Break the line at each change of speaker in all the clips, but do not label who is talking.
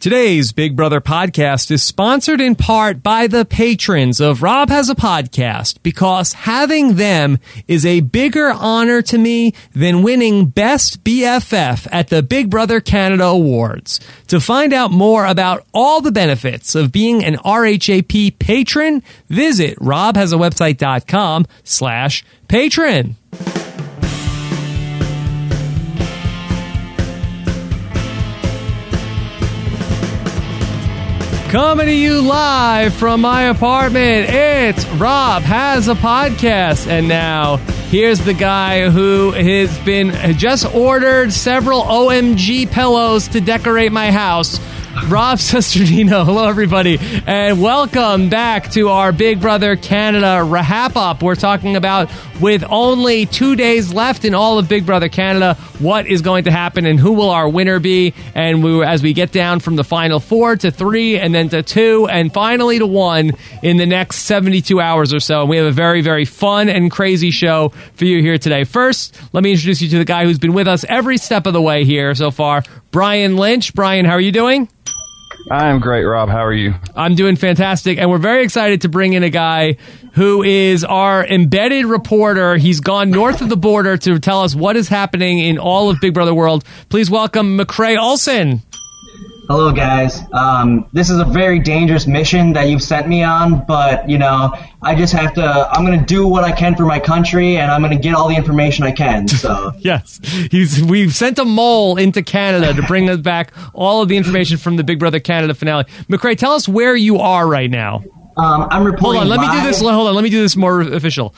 Today's Big Brother podcast is sponsored in part by the patrons of Rob Has a Podcast, because having them is a bigger honor to me than winning Best BFF at the Big Brother Canada Awards. To find out more about all the benefits of being an RHAP patron, visit robhasawebsite.com/patron. Coming to you live from my apartment, it's Rob Has a Podcast. And now, here's the guy who has just ordered several OMG pillows to decorate my house, Rob Cesternino. Hello, everybody, and welcome back to our Big Brother Canada wrap-up. We're talking about, with only 2 days left in all of Big Brother Canada, what is going to happen and who will our winner be. And as we get down from the final 4 to 3 and then to 2 and finally to 1 in the next 72 hours or so. And we have a very, very fun and crazy show for you here today. First, let me introduce you to the guy who's been with us every step of the way here so far, Brian Lynch. Brian, how are you doing?
I'm great, Rob. How are you?
I'm doing fantastic, and we're very excited to bring in a guy who is our embedded reporter. He's gone north of the border to tell us what is happening in all of Big Brother world. Please welcome McCrae Olsen.
Hello, guys. This is a very dangerous mission that you've sent me on, but, I just have to, I'm going to do what I can for my country, and I'm going to get all the information I can, so.
Yes. We've sent a mole into Canada to bring us back all of the information from the Big Brother Canada finale. McCrae, tell us where you are right now.
I'm reporting
Hold on, let me do this more official.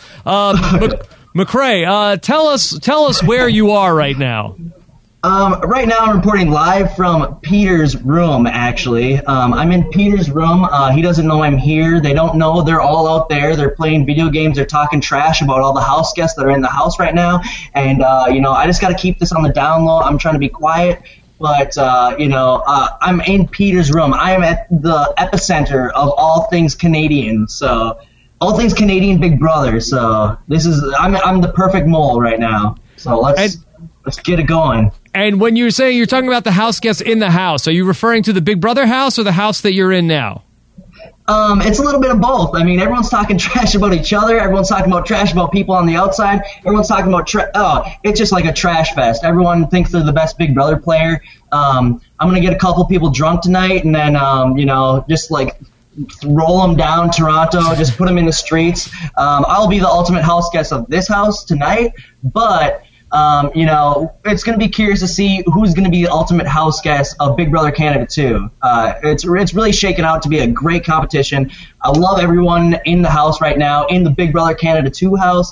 McCrae, tell us where you are right now.
Right now I'm reporting live from Peter's room, actually. I'm in Peter's room. He doesn't know I'm here. They don't know. They're all out there. They're playing video games. They're talking trash about all the house guests that are in the house right now. And, I just got to keep this on the down low. I'm trying to be quiet. But, I'm in Peter's room. I am at the epicenter of all things Canadian. So, all things Canadian Big Brother. So, I'm the perfect mole right now. So, let's get it going.
And when you're talking about the house guests in the house, are you referring to the Big Brother house or the house that you're in now?
It's a little bit of both. I mean, everyone's talking trash about each other. Everyone's talking about trash about people on the outside. Everyone's talking about it's just like a trash fest. Everyone thinks they're the best Big Brother player. I'm going to get a couple people drunk tonight and then, just like roll them down Toronto, just put them in the streets. I'll be the ultimate house guest of this house tonight, but it's going to be curious to see who's going to be the ultimate house guest of Big Brother Canada 2. It's really shaken out to be a great competition. I love everyone in the house right now, in the Big Brother Canada 2 house.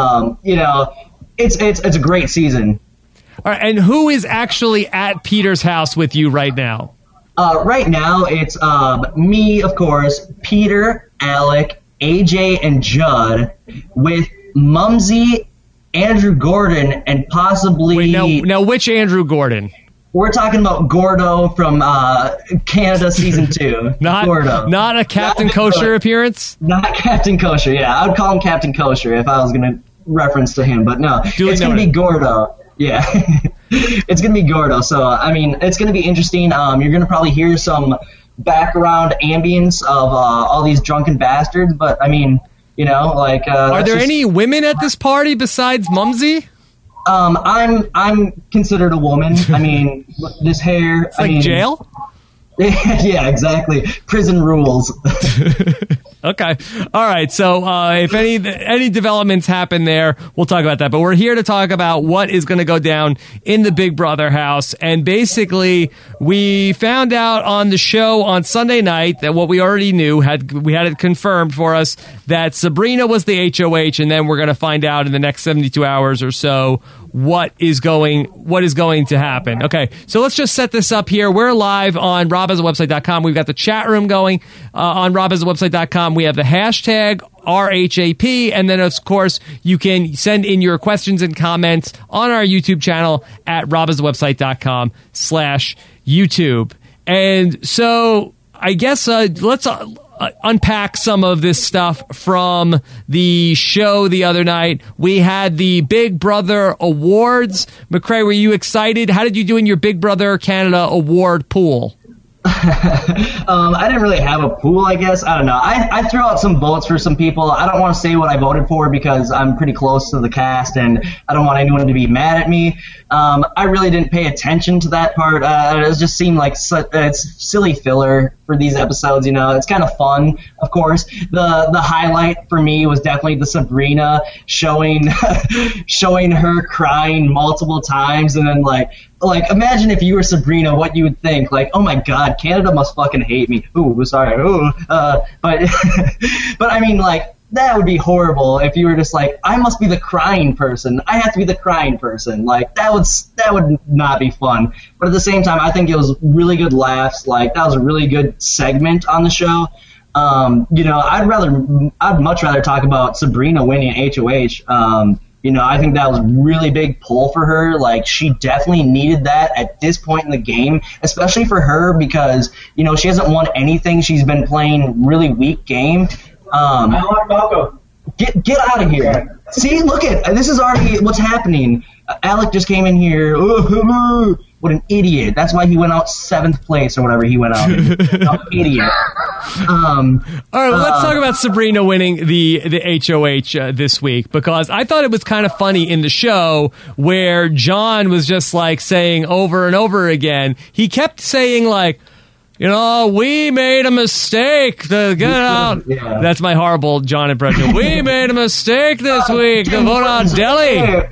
It's a great season.
All right, and who is actually at Peter's house with you right now?
Right now, it's me, of course, Peter, Alec, AJ, and Judd, with Mumsy, Andrew Gordon, and possibly...
Wait, now which Andrew Gordon?
We're talking about Gordo from Canada Season 2. Gordo.
Not a Captain Kosher appearance?
Not Captain Kosher, yeah. I would call him Captain Kosher if I was going to reference to him, but no. It's going to be Gordo. Yeah. It's going to be Gordo, so, I mean, it's going to be interesting. You're going to probably hear some background ambience of all these drunken bastards, but, I mean... Are there any women at this party besides Mumsy? I'm considered a woman. I mean, this hair.
It's like jail?
Yeah, exactly. Prison rules.
Okay. All right. So if any developments happen there, we'll talk about that. But we're here to talk about what is going to go down in the Big Brother house. And basically, we found out on the show on Sunday night that what we already knew, we had it confirmed for us, that Sabrina was the HOH. And then we're going to find out in the next 72 hours or so what is going to happen. Okay, so let's just set this up here. We're live on robhasawebsite.com. We've got the chat room going on robhasawebsite.com. We have the hashtag RHAP, and then, of course, you can send in your questions and comments on our YouTube channel at robhasawebsite.com/YouTube. And so I guess let's unpack some of this stuff from the show the other night. We had the Big Brother Awards. McCrae, were you excited? How did you do in your Big Brother Canada award pool?
I didn't really have a pool, I guess. I don't know. I threw out some votes for some people. I don't want to say what I voted for because I'm pretty close to the cast and I don't want anyone to be mad at me. I really didn't pay attention to that part. It just seemed like it's silly filler for these episodes, It's kind of fun, of course. The highlight for me was definitely the Sabrina showing her crying multiple times, and then like imagine if you were Sabrina, what you would think. Like, oh my God, Canada must fucking hate me. Ooh, sorry. Ooh, but I mean, like, that would be horrible if you were just like, I must be the crying person. I have to be the crying person. Like, that would not be fun. But at the same time, I think it was really good laughs. Like, that was a really good segment on the show. I'd much rather talk about Sabrina winning HOH. I think that was a really big pull for her. Like, she definitely needed that at this point in the game, especially for her because, she hasn't won anything. She's been playing really weak game. Get out of here. See, look this is already what's happening. Alec just came in here. What an idiot. That's why he went out 7th place or whatever he went out. Idiot. All
right, well, let's talk about Sabrina winning the HOH this week, because I thought it was kind of funny in the show where John was just like saying over and over again. He kept saying like, we made a mistake to get out. Yeah. That's my horrible John impression. We made a mistake this week to vote on Delhi.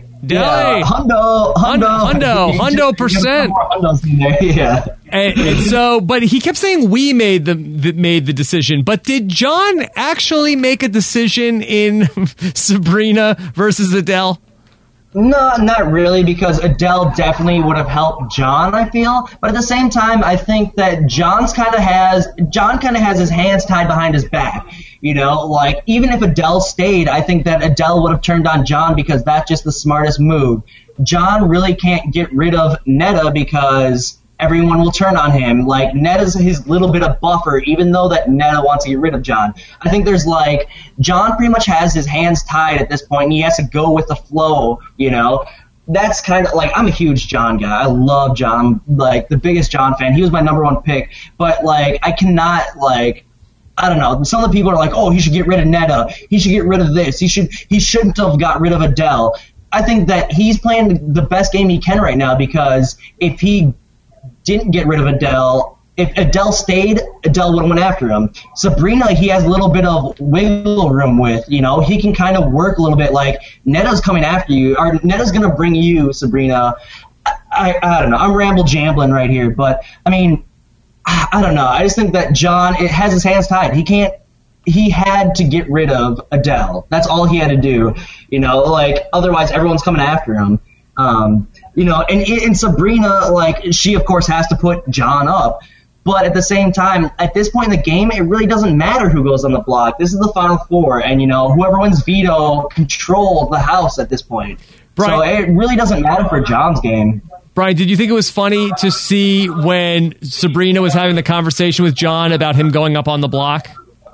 Hundo percent.
Yeah.
And so, but he kept saying we made the decision. But did John actually make a decision in Sabrina versus Adele?
No, not really, because Adele definitely would have helped John, I feel. But at the same time, I think that John kind of has his hands tied behind his back. Like, even if Adele stayed, I think that Adele would have turned on John because that's just the smartest move. John really can't get rid of Neda because everyone will turn on him. Like, Neda's his little bit of buffer, even though that Neda wants to get rid of John. I think there's like, John pretty much has his hands tied at this point, and he has to go with the flow, That's kind of like, I'm a huge John guy. I love John. I'm like the biggest John fan. He was my #1 pick. But like, I cannot like, I don't know. Some of the people are like, oh, he should get rid of Neda. He should get rid of this. He shouldn't have got rid of Adele. I think that he's playing the best game he can right now, because if he didn't get rid of Adele, if Adele stayed, Adele would have went after him. Sabrina, he has a little bit of wiggle room with, he can kind of work a little bit like, Neda's coming after you, or Neda's going to bring you, Sabrina. I don't know. I'm ramble-jambling right here, but, I mean, I don't know. I just think that John, it has his hands tied. He had to get rid of Adele. That's all he had to do, otherwise everyone's coming after him. And Sabrina, like, she of course has to put John up, but at the same time, at this point in the game, it really doesn't matter who goes on the block. This is the Final Four, and whoever wins veto controls the house at this point. Brian, so it really doesn't matter for John's game.
Brian, did you think it was funny to see when Sabrina was having the conversation with John about him going up on the block?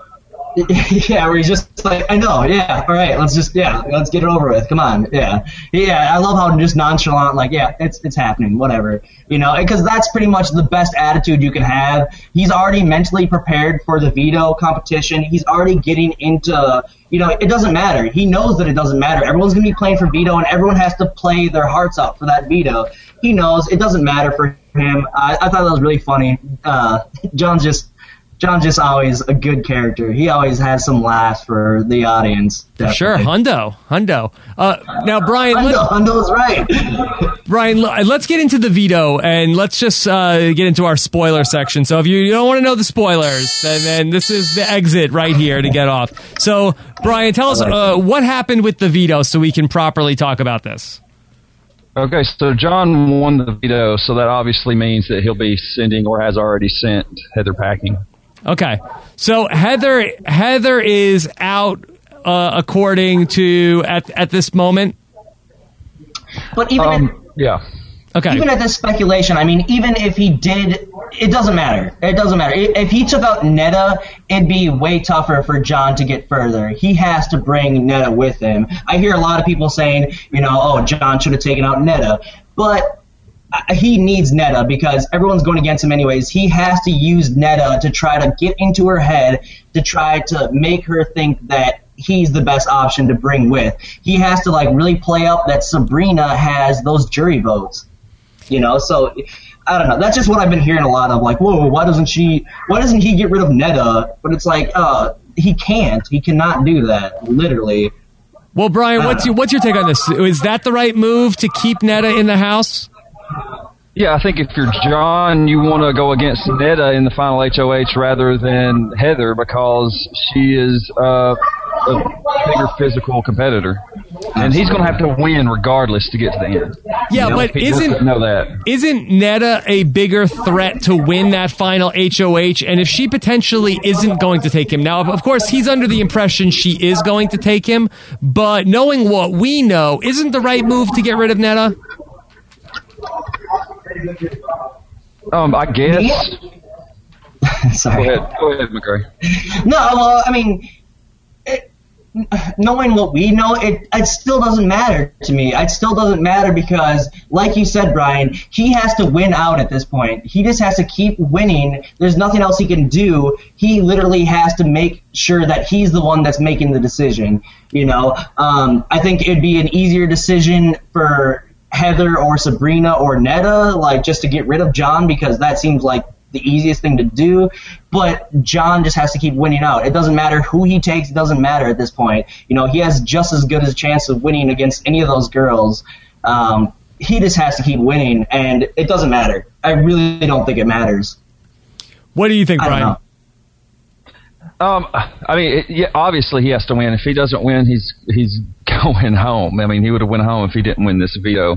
Yeah, where he's just like, I know, yeah, all right, let's get it over with, come on, yeah, I love how just nonchalant, like, yeah, it's happening, whatever, because that's pretty much the best attitude you can have. He's already mentally prepared for the veto competition. He's already getting into, it doesn't matter. He knows that it doesn't matter. Everyone's going to be playing for veto, and everyone has to play their hearts out for that veto. He knows it doesn't matter for him. I thought that was really funny. John's just always a good character. He always has some laughs for the audience. Definitely.
Sure, Hundo. Now, Brian,
Hundo's right.
Brian, let's get into the veto, and let's just get into our spoiler section. So if you don't want to know the spoilers, then this is the exit right here to get off. So, Brian, tell us what happened with the veto so we can properly talk about this.
Okay, so John won the veto, so that obviously means that he'll be sending or has already sent Heather packing.
Okay, so Heather is out according to at this moment.
But even
yeah.
Okay.
Even at this speculation, I mean, even if he did, it doesn't matter. It doesn't matter. If he took out Neda, it'd be way tougher for John to get further. He has to bring Neda with him. I hear a lot of people saying, oh, John should have taken out Neda. But he needs Netta because everyone's going against him anyways. He has to use Netta to try to get into her head, to try to make her think that he's the best option to bring with. He has to like really play up that Sabrina has those jury votes, so I don't know. That's just what I've been hearing a lot of, like, whoa, why doesn't he get rid of Netta? But it's like, he cannot do that, literally.
Well, Brian, what's your take on this? Is that the right move to keep Netta in the house?
Yeah, I think if you're John, you want to go against Netta in the final HOH rather than Heather because she is a bigger physical competitor. And he's going to have to win regardless to get to the end.
Yeah, but isn't Netta a bigger threat to win that final HOH? And if she potentially isn't going to take him, now, of course, he's under the impression she is going to take him, but knowing what we know, isn't the right move to get rid of Netta?
I guess.
Sorry.
Go ahead, McCray.
No, well, I mean, knowing what we know, it still doesn't matter to me. It still doesn't matter because, like you said, Brian, he has to win out at this point. He just has to keep winning. There's nothing else he can do. He literally has to make sure that he's the one that's making the decision. I think it'd be an easier decision for Heather or Sabrina or Netta, like just to get rid of John because that seems like the easiest thing to do. But John just has to keep winning out. It doesn't matter who he takes. It doesn't matter at this point. He has just as good as a chance of winning against any of those girls. He just has to keep winning, and it doesn't matter. I really don't think it matters.
What do you think, Brian?
I mean, obviously he has to win. If he doesn't win, he's going home. I mean, he would have went home if he didn't win this veto.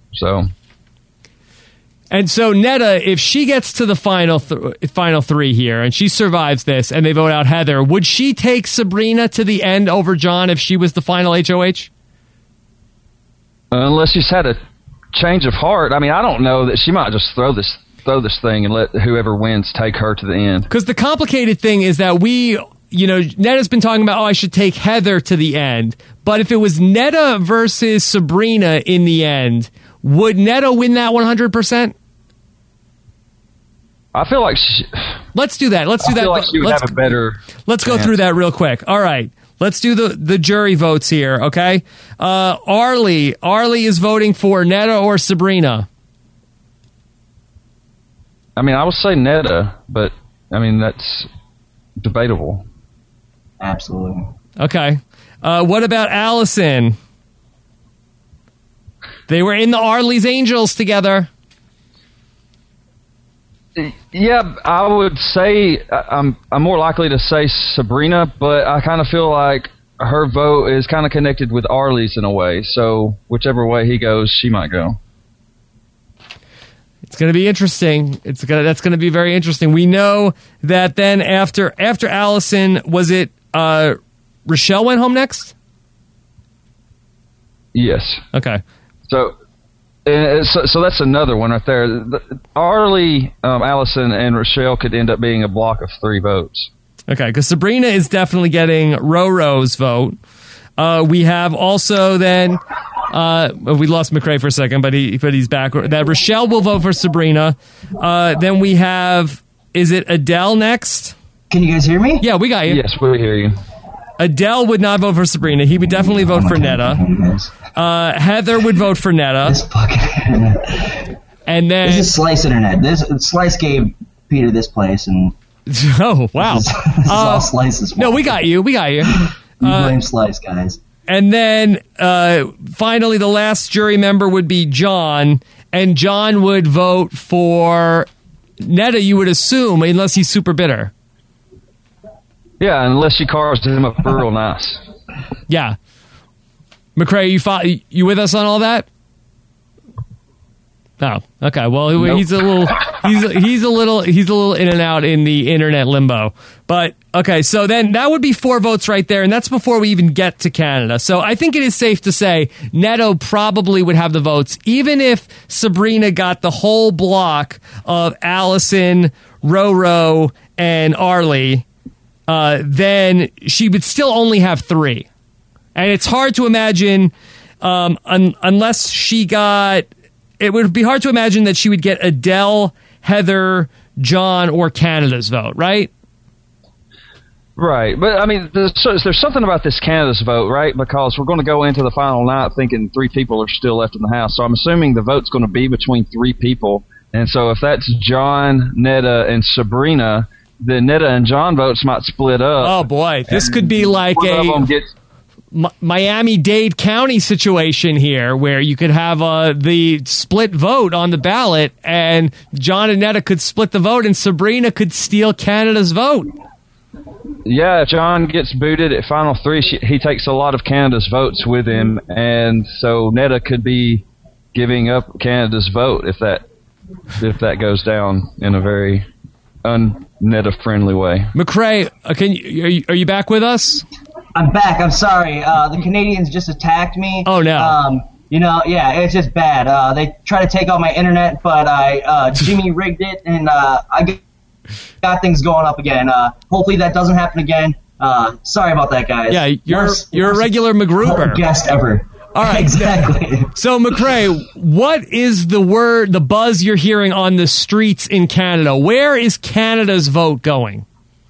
And so Netta, if she gets to the final three here and she survives this and they vote out Heather, would she take Sabrina to the end over John if she was the final HOH?
Unless she's had a change of heart. I mean, I don't know that she might just throw this thing and let whoever wins take her to the end. Because
the complicated thing is that Netta's been talking about, I should take Heather to the end. But if it was Netta versus Sabrina in the end, would Netta win that 100%?
I feel like
let's do that.
I feel like she would have a better.
Let's go through that real quick. All right. Let's do the jury votes here, okay? Arlie is voting for Netta or Sabrina.
I mean, I would say Netta, but I mean that's debatable.
Absolutely.
Okay. What about Allison? They were in the Arlie's Angels together.
Yeah, I would say I'm more likely to say Sabrina, but I kind of feel like her vote is kind of connected with Arlie's in a way. So whichever way he goes, she might go.
It's going to be interesting. That's going to be very interesting. We know that then after Allison, was it Rochelle went home next?
Yes.
Okay.
So that's another one right there. Arlie, Allison, and Rochelle could end up being a block of 3 votes.
Okay, because Sabrina is definitely getting Roro's vote. We have also then we lost McCray for a second, but he's back. That Rochelle will vote for Sabrina. Then we have, is it Adele next?
Can you guys hear me?
Yeah, we got you.
Yes, we hear you.
Adele would not vote for Sabrina. He would definitely vote for Netta. Heather would vote for Netta.
This fucking
and then
this is Slice Internet. Slice gave Peter this place, and
oh wow,
this is all Slice's.
No, we got you.
You blame Slice, guys.
And then finally, the last jury member would be John, and John would vote for Netta. You would assume, unless he's super bitter.
Yeah, unless she carves him up real nice.
Yeah. McCray, you with us on all that? Oh, okay. Well, nope. he's a little in and out in the internet limbo. But okay, so then that would be 4 votes right there, and that's before we even get to Canada. So I think it is safe to say Neto probably would have the votes, even if Sabrina got the whole block of Allison, Roro, and Arlie. Then she would still only have 3. And it's hard to imagine, unless she got it would be hard to imagine that she would get Adele, Heather, John, or Canada's vote, right?
Right, but I mean, there's something about this Canada's vote, right? Because we're going to go into the final night thinking 3 people are still left in the house. So I'm assuming the vote's going to be between 3 people. And so if that's John, Neda, and Sabrina, the Neda and John votes might split up.
Oh boy, this could be like a Miami-Dade County situation here, where you could have the split vote on the ballot, and John and Neda could split the vote, and Sabrina could steal Canada's vote.
Yeah, if John gets booted at Final 3, he takes a lot of Canada's votes with him, and so Neda could be giving up Canada's vote if that goes down in a very un-Neda friendly way.
McCrae, are you back with us?
I'm back. I'm sorry. The Canadians just attacked me.
Oh no.
It's just bad. They try to take out my internet, but I Jimmy rigged it, and I got things going up again. Hopefully that doesn't happen again. Sorry about that, guys.
Yeah, you're a regular McGrouper.
Guest ever.
All right,
exactly.
So McCrae, what is the buzz you're hearing on the streets in Canada? Where is Canada's vote going?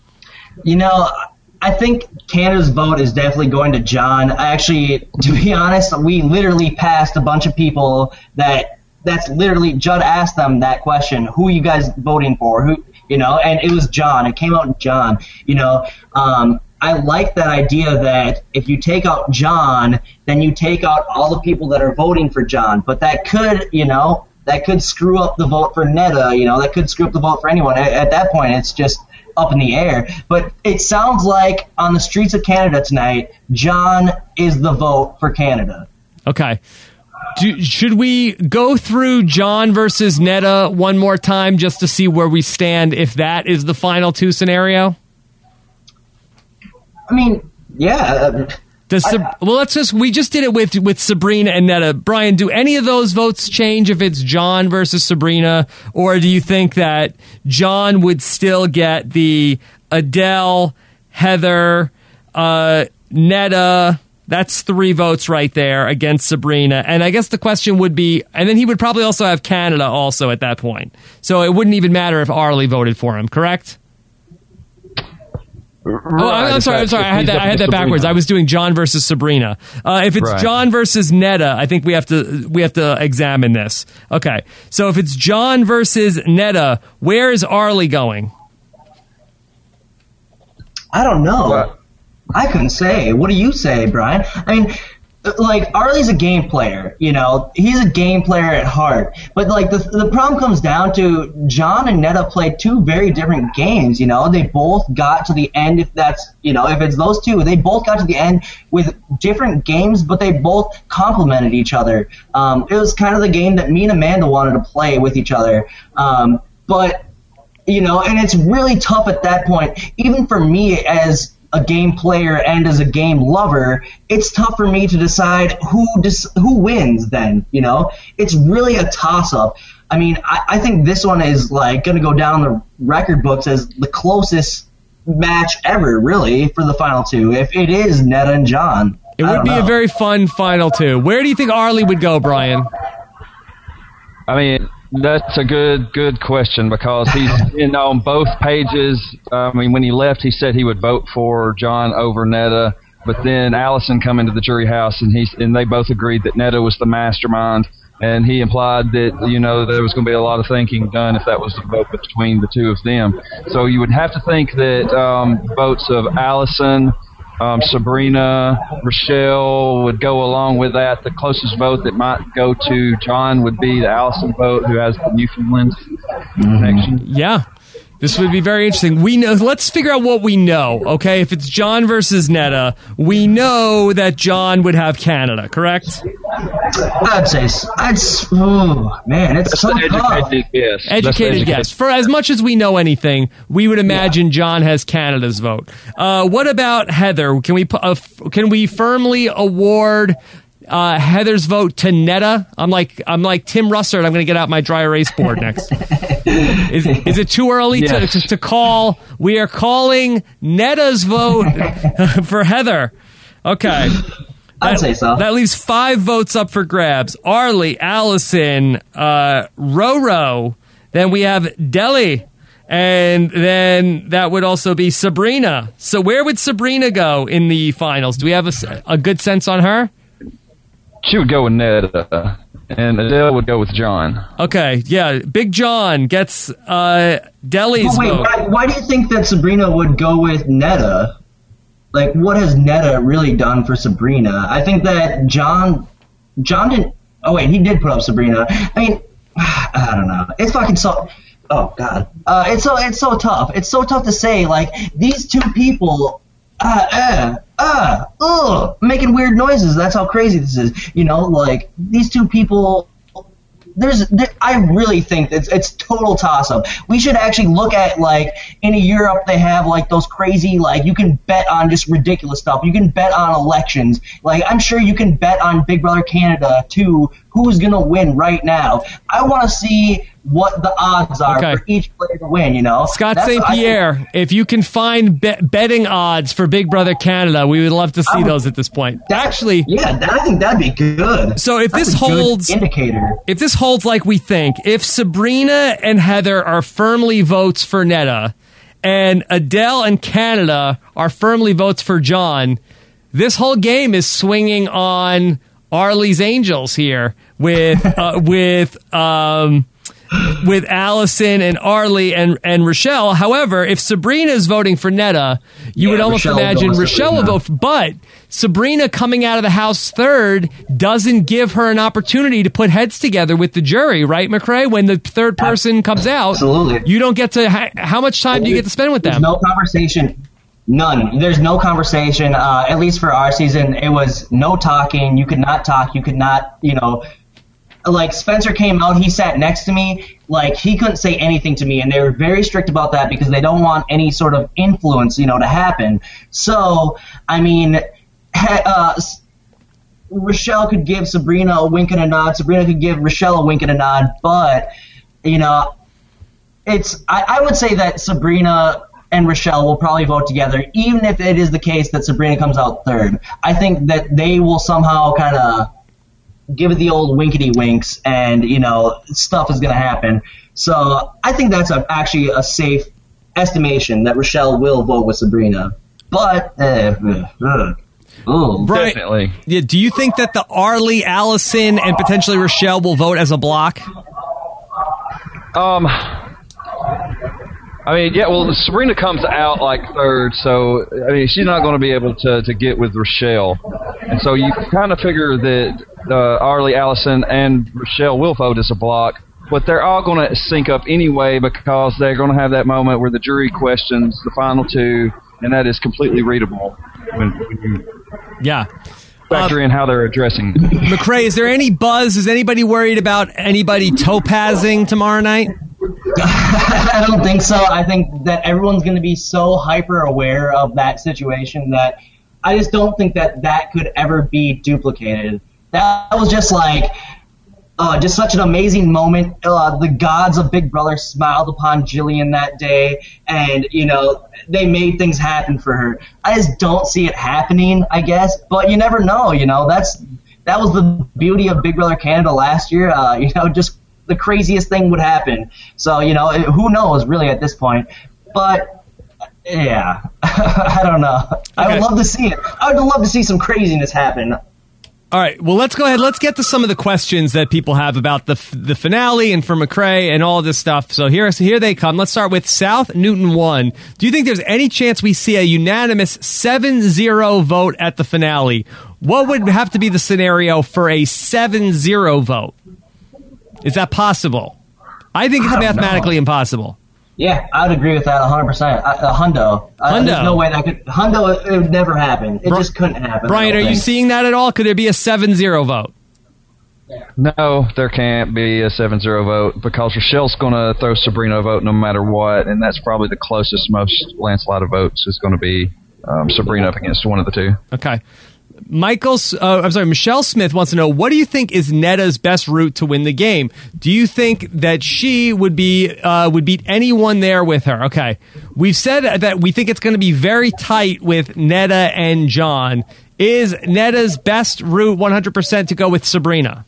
I think Canada's vote is definitely going to John. Actually, to be honest, we literally passed a bunch of people that's literally, Judd asked them that question, who are you guys voting for? And it was John. It came out John. I like that idea that if you take out John, then you take out all the people that are voting for John. But that could screw up the vote for Neda. That could screw up the vote for anyone. At that point, it's just up in the air. But it sounds like on the streets of Canada tonight, John is the vote for Canada.
Okay. Should we go through John versus Neda one more time just to see where we stand if that is the final 2 scenario?
I mean, yeah.
We just did it with Sabrina and Neda. Brian, do any of those votes change if it's John versus Sabrina, or do you think that John would still get the Adele, Heather, Neda? That's 3 votes right there against Sabrina. And I guess the question would be, and then he would probably also have Canada also at that point. So it wouldn't even matter if Arlie voted for him, correct?
Right,
I'm sorry. I had that backwards. I was doing John versus Sabrina. If it's John versus Neda, I think we have to examine this. Okay. So if it's John versus Neda, where is Arlie going?
I don't know. I couldn't say. What do you say, Brian? I mean, Arlie's a game player, he's a game player at heart. But the problem comes down to John and Neda played 2 very different games, they both got to the end. If it's those 2, they both got to the end with different games, but they both complemented each other. It was kind of the game that me and Amanda wanted to play with each other. But and it's really tough at that point, even for me as a game player and as a game lover, it's tough for me to decide who wins then, It's really a toss-up. I mean, I think this one is going to go down the record books as the closest match ever, really, for the final 2, if it is Neda and John.
It would be a very fun final 2. Where do you think Arlie would go, Brian?
I mean, that's a good question because he's on both pages. When he left, he said he would vote for John over Neda, but then Allison come into the jury house and they both agreed that Neda was the mastermind, and he implied that there was going to be a lot of thinking done if that was the vote between the 2 of them. So you would have to think that votes of Allison, Sabrina, Rochelle would go along with that. The closest vote that might go to John would be the Allison vote, who has the Newfoundland connection.
Yeah. This would be very interesting. Let's figure out what we know, okay? If it's John versus Neda, we know that John would have Canada, correct?
I'd say, it's so tough.
Educated
guess. For as much as we know anything, we would imagine John has Canada's vote. What about Heather? Can we firmly award Heather's vote to Neda? I'm like Tim Russert. I'm going to get out my dry erase board next. Is it too early to call? We are calling Neda's vote for Heather. Okay.
I'd say so.
That leaves 5 votes up for grabs. Arlie, Allison, Roro. Then we have Deli. And then that would also be Sabrina. So where would Sabrina go in the finals? Do we have a good sense on her?
She would go with Ned, and Adele would go with John.
Okay, yeah. Big John gets Deli's vote.
Why do you think that Sabrina would go with Netta? Like, what has Netta really done for Sabrina? I think that John didn't... Oh, wait, he did put up Sabrina. I mean, I don't know. It's fucking so... Oh, God. It's so tough. It's so tough to say, like, these two people... making weird noises. That's how crazy this is. You know, like, these two people, I really think it's total toss-up. We should actually look at, like, in Europe they have, like, those crazy, like, you can bet on just ridiculous stuff. You can bet on elections. Like, I'm sure you can bet on Big Brother Canada, too, who's going to win right now. I want to see what the odds are for each player to win, you know?
Scott St. Pierre, if you can find betting odds for Big Brother Canada, we would love to see those at this point. Actually,
I think that'd be good.
So if this holds,
indicator.
If this holds like we think, if Sabrina and Heather are firmly votes for Netta, and Adele and Canada are firmly votes for John, this whole game is swinging on Arlie's Angels here with Allison and Arlie and Rochelle. However, if Sabrina is voting for Netta, you would almost imagine Rochelle will vote. But Sabrina coming out of the house third doesn't give her an opportunity to put heads together with the jury, right, McCrae? When the third person comes out, you don't get to. How much time do you get to spend with them?
There's no conversation. None. There's no conversation. At least for our season, it was no talking. You could not talk. You could not, like Spencer came out, he sat next to me, like he couldn't say anything to me, and they were very strict about that because they don't want any sort of influence, to happen. So, I mean, Rochelle could give Sabrina a wink and a nod, Sabrina could give Rochelle a wink and a nod, but, I would say that Sabrina and Rochelle will probably vote together, even if it is the case that Sabrina comes out third. I think that they will somehow kind of give it the old winkety winks, and stuff is going to happen. So I think that's actually a safe estimation that Rochelle will vote with Sabrina. But
definitely.
Yeah. Do you think that the Arlie, Allison, and potentially Rochelle will vote as a block?
I mean, yeah, well, Sabrina comes out like third, so, I mean, she's not going to be able to get with Rochelle. And so you kind of figure that Arlie, Allison, and Rochelle will vote as a block, but they're all going to sync up anyway because they're going to have that moment where the jury questions the final two, and that is completely readable when you factor in how they're addressing.
McCrae, is there any buzz? Is anybody worried about anybody topazing tomorrow night?
I don't think so. I think that everyone's going to be so hyper aware of that situation that I just don't think that could ever be duplicated. That was just like just such an amazing moment. The gods of Big Brother smiled upon Jillian that day, and they made things happen for her. I just don't see it happening, I guess, but you never know. That was the beauty of Big Brother Canada last year. Just the craziest thing would happen. So, who knows really at this point. But, yeah, I don't know. Okay. I would love to see it. I would love to see some craziness happen.
All right, well, let's go ahead. Let's get to some of the questions that people have about the finale and for McCrae and all this stuff. So here they come. Let's start with South Newton 1. Do you think there's any chance we see a unanimous 7-0 vote at the finale? What would have to be the scenario for a 7-0 vote? Is that possible? I think it's mathematically impossible.
Yeah, I would agree with that 100%. Hundo. There's no way that could. Hundo, it would never happen. It just couldn't happen.
Brian, are you seeing that at all? Could there be a 7-0 vote?
No, there can't be a 7-0 vote because Rochelle's going to throw Sabrina a vote no matter what, and that's probably the closest, most landslide of votes is going to be Sabrina up against one of the two.
Okay. Michelle Smith wants to know, what do you think is Netta's best route to win the game? Do you think that she would beat anyone there with her? Okay. We've said that we think it's going to be very tight with Netta and John. Is Netta's best route 100% to go with Sabrina?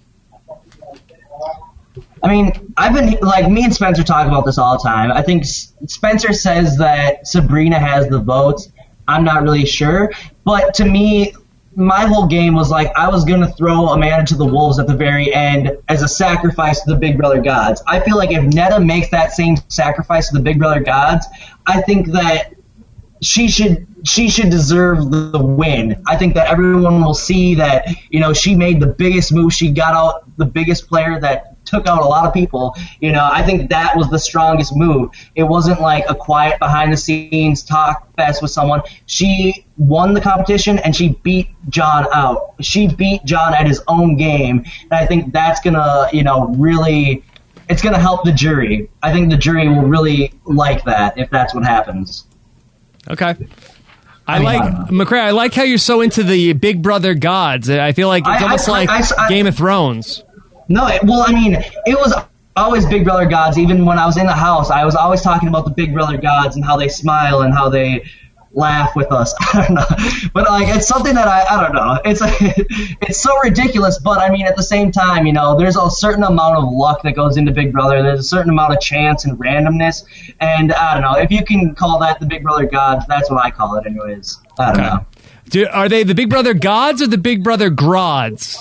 I mean, I've been, like, me and Spencer talk about this all the time. I think Spencer says that Sabrina has the votes. I'm not really sure. But to me, my whole game was like, I was going to throw Amanda to the wolves at the very end as a sacrifice to the Big Brother gods. I feel like if Netta makes that same sacrifice to the Big Brother gods, I think that she should deserve the win. I think that everyone will see that, you know, she made the biggest move. She got out the biggest player that took out a lot of people. You know, I think that was the strongest move. It wasn't like a quiet behind the scenes talk fest with someone. She won the competition and she beat John out. She beat John at his own game. And I think that's gonna, you know, really, it's gonna help the jury. I think the jury will really like that if that's what happens.
Okay. I like McCray. I like how you're so into the Big Brother gods. I feel like it's almost like Game of Thrones.
No, well, I mean, it was always Big Brother gods. Even when I was in the house, I was always talking about the Big Brother gods and how they smile and how they laugh with us. I don't know, but like it's something that I don't know. It's it's so ridiculous, but I mean at the same time, you know, there's a certain amount of luck that goes into Big Brother. There's a certain amount of chance and randomness, and I don't know if you can call that the Big Brother gods. That's what I call it, anyways. I don't know.
Are they the Big Brother gods or the Big Brother grods?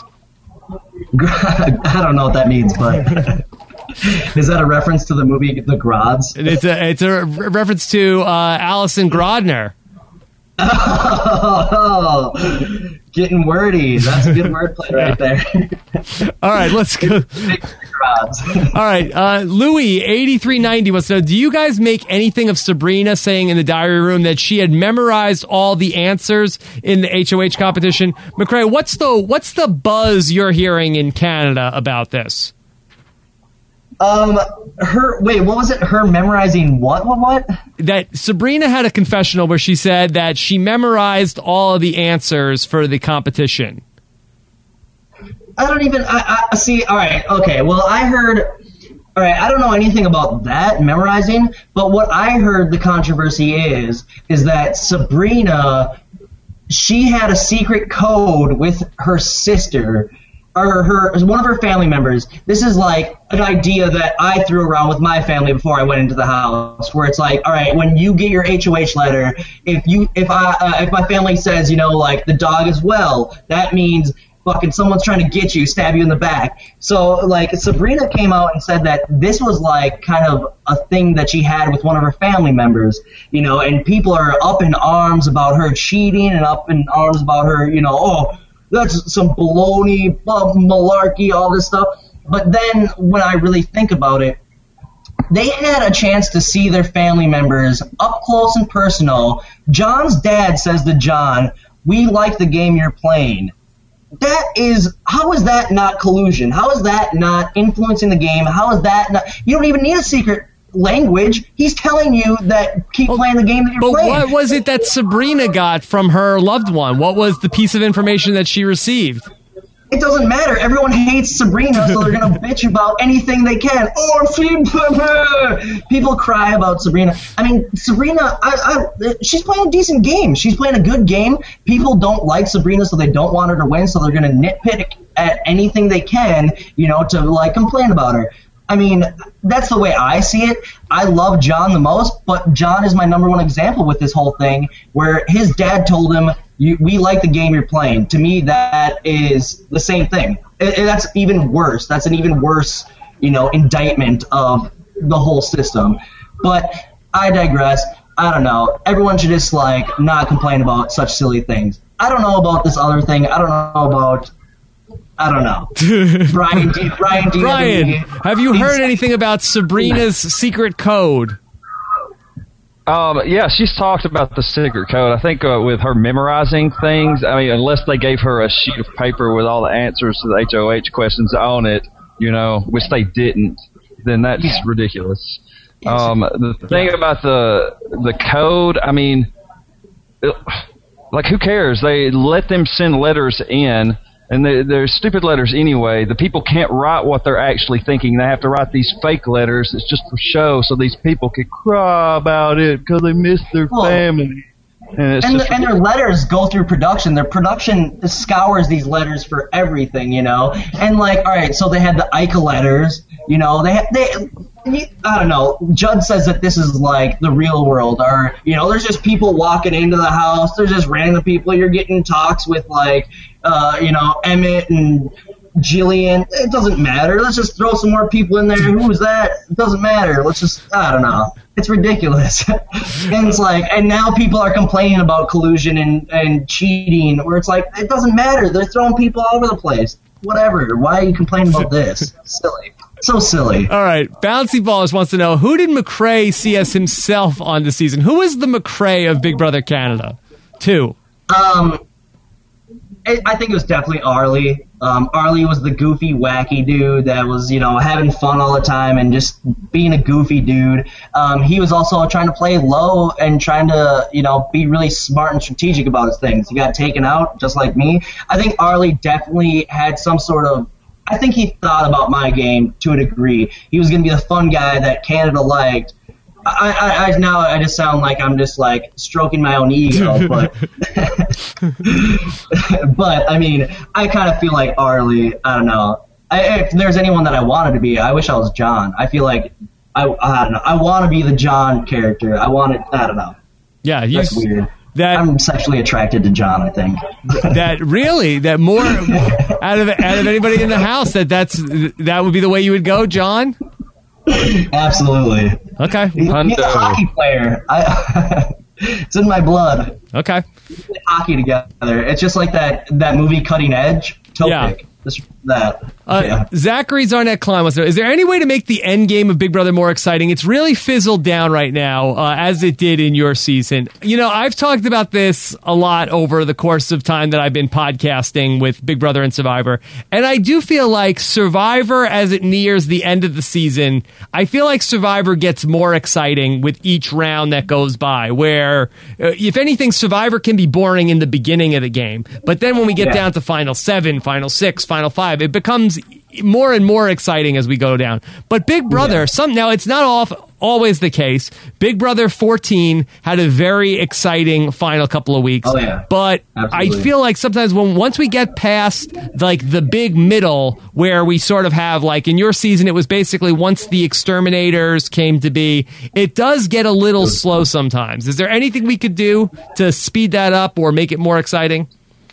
I don't know what that means, but is that a reference to the movie The Grods?
It's a reference to Alison Grodner.
Oh, getting wordy. That's a good wordplay right there.
All right, let's go. All right, Louis 8390 wants to know, do you guys make anything of Sabrina saying in the diary room that she had memorized all the answers in the HOH competition? McCray, what's the buzz you're hearing in Canada about this?
What was it? Her memorizing what?
That Sabrina had a confessional where she said that she memorized all of the answers for the competition.
I see. All right. Okay. Well, I don't know anything about that memorizing, but what I heard the controversy is that Sabrina, she had a secret code with her sister, or one of her family members. This is like an idea that I threw around with my family before I went into the house, where it's like, all right, when you get your HOH letter, if my family says, you know, like the dog is well, that means fucking someone's trying to get you, stab you in the back. So like Sabrina came out and said that this was like kind of a thing that she had with one of her family members, you know, and people are up in arms about her cheating and up in arms about her, you know, oh, that's some baloney, malarkey, all this stuff. But then when I really think about it, they had a chance to see their family members up close and personal. John's dad says to John, "We like the game you're playing." How is that not collusion? How is that not influencing the game? How is that not, you don't even need a secret language. He's telling you that keep playing the game that you're playing.
But what was it that Sabrina got from her loved one? What was the piece of information that she received?
It doesn't matter. Everyone hates Sabrina, so they're going to bitch about anything they can. Oh, people cry about Sabrina. I mean, Sabrina, she's playing a decent game. She's playing a good game. People don't like Sabrina, so they don't want her to win, so they're going to nitpick at anything they can, you know, to, like, complain about her. I mean, that's the way I see it. I love John the most, but John is my number one example with this whole thing, where his dad told him, we like the game you're playing. To me, that is the same thing. That's even worse. That's an even worse, you know, indictment of the whole system. But I digress. I don't know. Everyone should just, like, not complain about such silly things. I don't know about this other thing. I don't know. Brian,
have you heard anything about Sabrina's secret code?
Yeah, she's talked about the secret code. I think with her memorizing things, I mean, unless they gave her a sheet of paper with all the answers to the HOH questions on it, you know, which they didn't, then that's ridiculous. The thing about the code, I mean, like, who cares? They let them send letters in, and they're stupid letters anyway. The people can't write what they're actually thinking. They have to write these fake letters. It's just for show, so these people can cry about it because they miss their family. And
their letters go through production. Their production scours these letters for everything, you know. And like, all right, so they had the Ica letters, you know. I don't know. Judd says that this is like the real world, or you know, there's just people walking into the house. There's just random people. You're getting talks with like, you know, Emmett and Jillian. It doesn't matter. Let's just throw some more people in there. Who's that? It doesn't matter. Let's just, I don't know. It's ridiculous. And it's like, and now people are complaining about collusion and cheating, where it's like, it doesn't matter. They're throwing people all over the place. Whatever. Why are you complaining about this? Silly. So silly.
All right. Bouncy Balls wants to know, who did McRae see as himself on the season? Who was the McRae of Big Brother Canada? 2.
I think it was definitely Arlie. Arlie was the goofy, wacky dude that was, you know, having fun all the time and just being a goofy dude. He was also trying to play low and trying to, you know, be really smart and strategic about his things. He got taken out, just like me. I think Arlie definitely had some sort of, I think he thought about my game to a degree. He was going to be the fun guy that Canada liked. Now I just sound like I'm just like stroking my own ego, but but I mean, I kind of feel like Arlie. I don't know. If there's anyone that I wanted to be, I wish I was John. I feel like I don't know. I want to be the John character. I don't know.
Yeah,
that's weird. I'm sexually attracted to John, I think.
That more out of anybody in the house, that would be the way you would go, John?
Absolutely.
Okay.
He's a hockey player. It's in my blood.
Okay.
We play hockey together. It's just like that movie Cutting Edge. Topic. Yeah. That.
Zachary Zarnett Klein wants to know, is there any way to make the end game of Big Brother more exciting? It's really fizzled down right now, as it did in your season. You know, I've talked about this a lot over the course of time that I've been podcasting with Big Brother and Survivor, and I do feel like Survivor, as it nears the end of the season, I feel like Survivor gets more exciting with each round that goes by, where, if anything, Survivor can be boring in the beginning of the game, but then when we get down to Final 7, Final 6, Final 5, it becomes more and more exciting as we go down. But Big Brother, now it's not always the case. Big Brother 14 had a very exciting final couple of weeks.
Oh, yeah.
But absolutely. I feel like sometimes once we get past like the big middle, where we sort of have, like in your season, it was basically once the exterminators came to be, it does get a little slow sometimes. Is there anything we could do to speed that up or make it more exciting?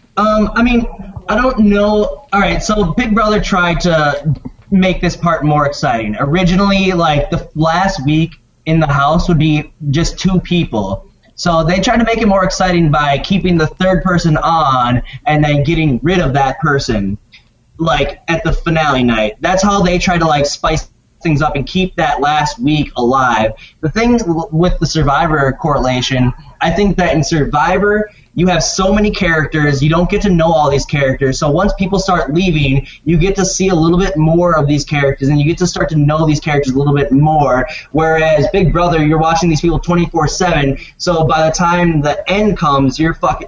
I mean, I don't know. All right, so Big Brother tried to make this part more exciting. Originally, like, the last week in the house would be just 2 people. So they tried to make it more exciting by keeping the third person on and then getting rid of that person, like, at the finale night. That's how they tried to, like, spice things up and keep that last week alive. The thing with the Survivor correlation, I think that in Survivor, you have so many characters, you don't get to know all these characters. So once people start leaving, you get to see a little bit more of these characters, and you get to start to know these characters a little bit more. Whereas Big Brother, you're watching these people 24/7, so by the time the end comes, you're fucking...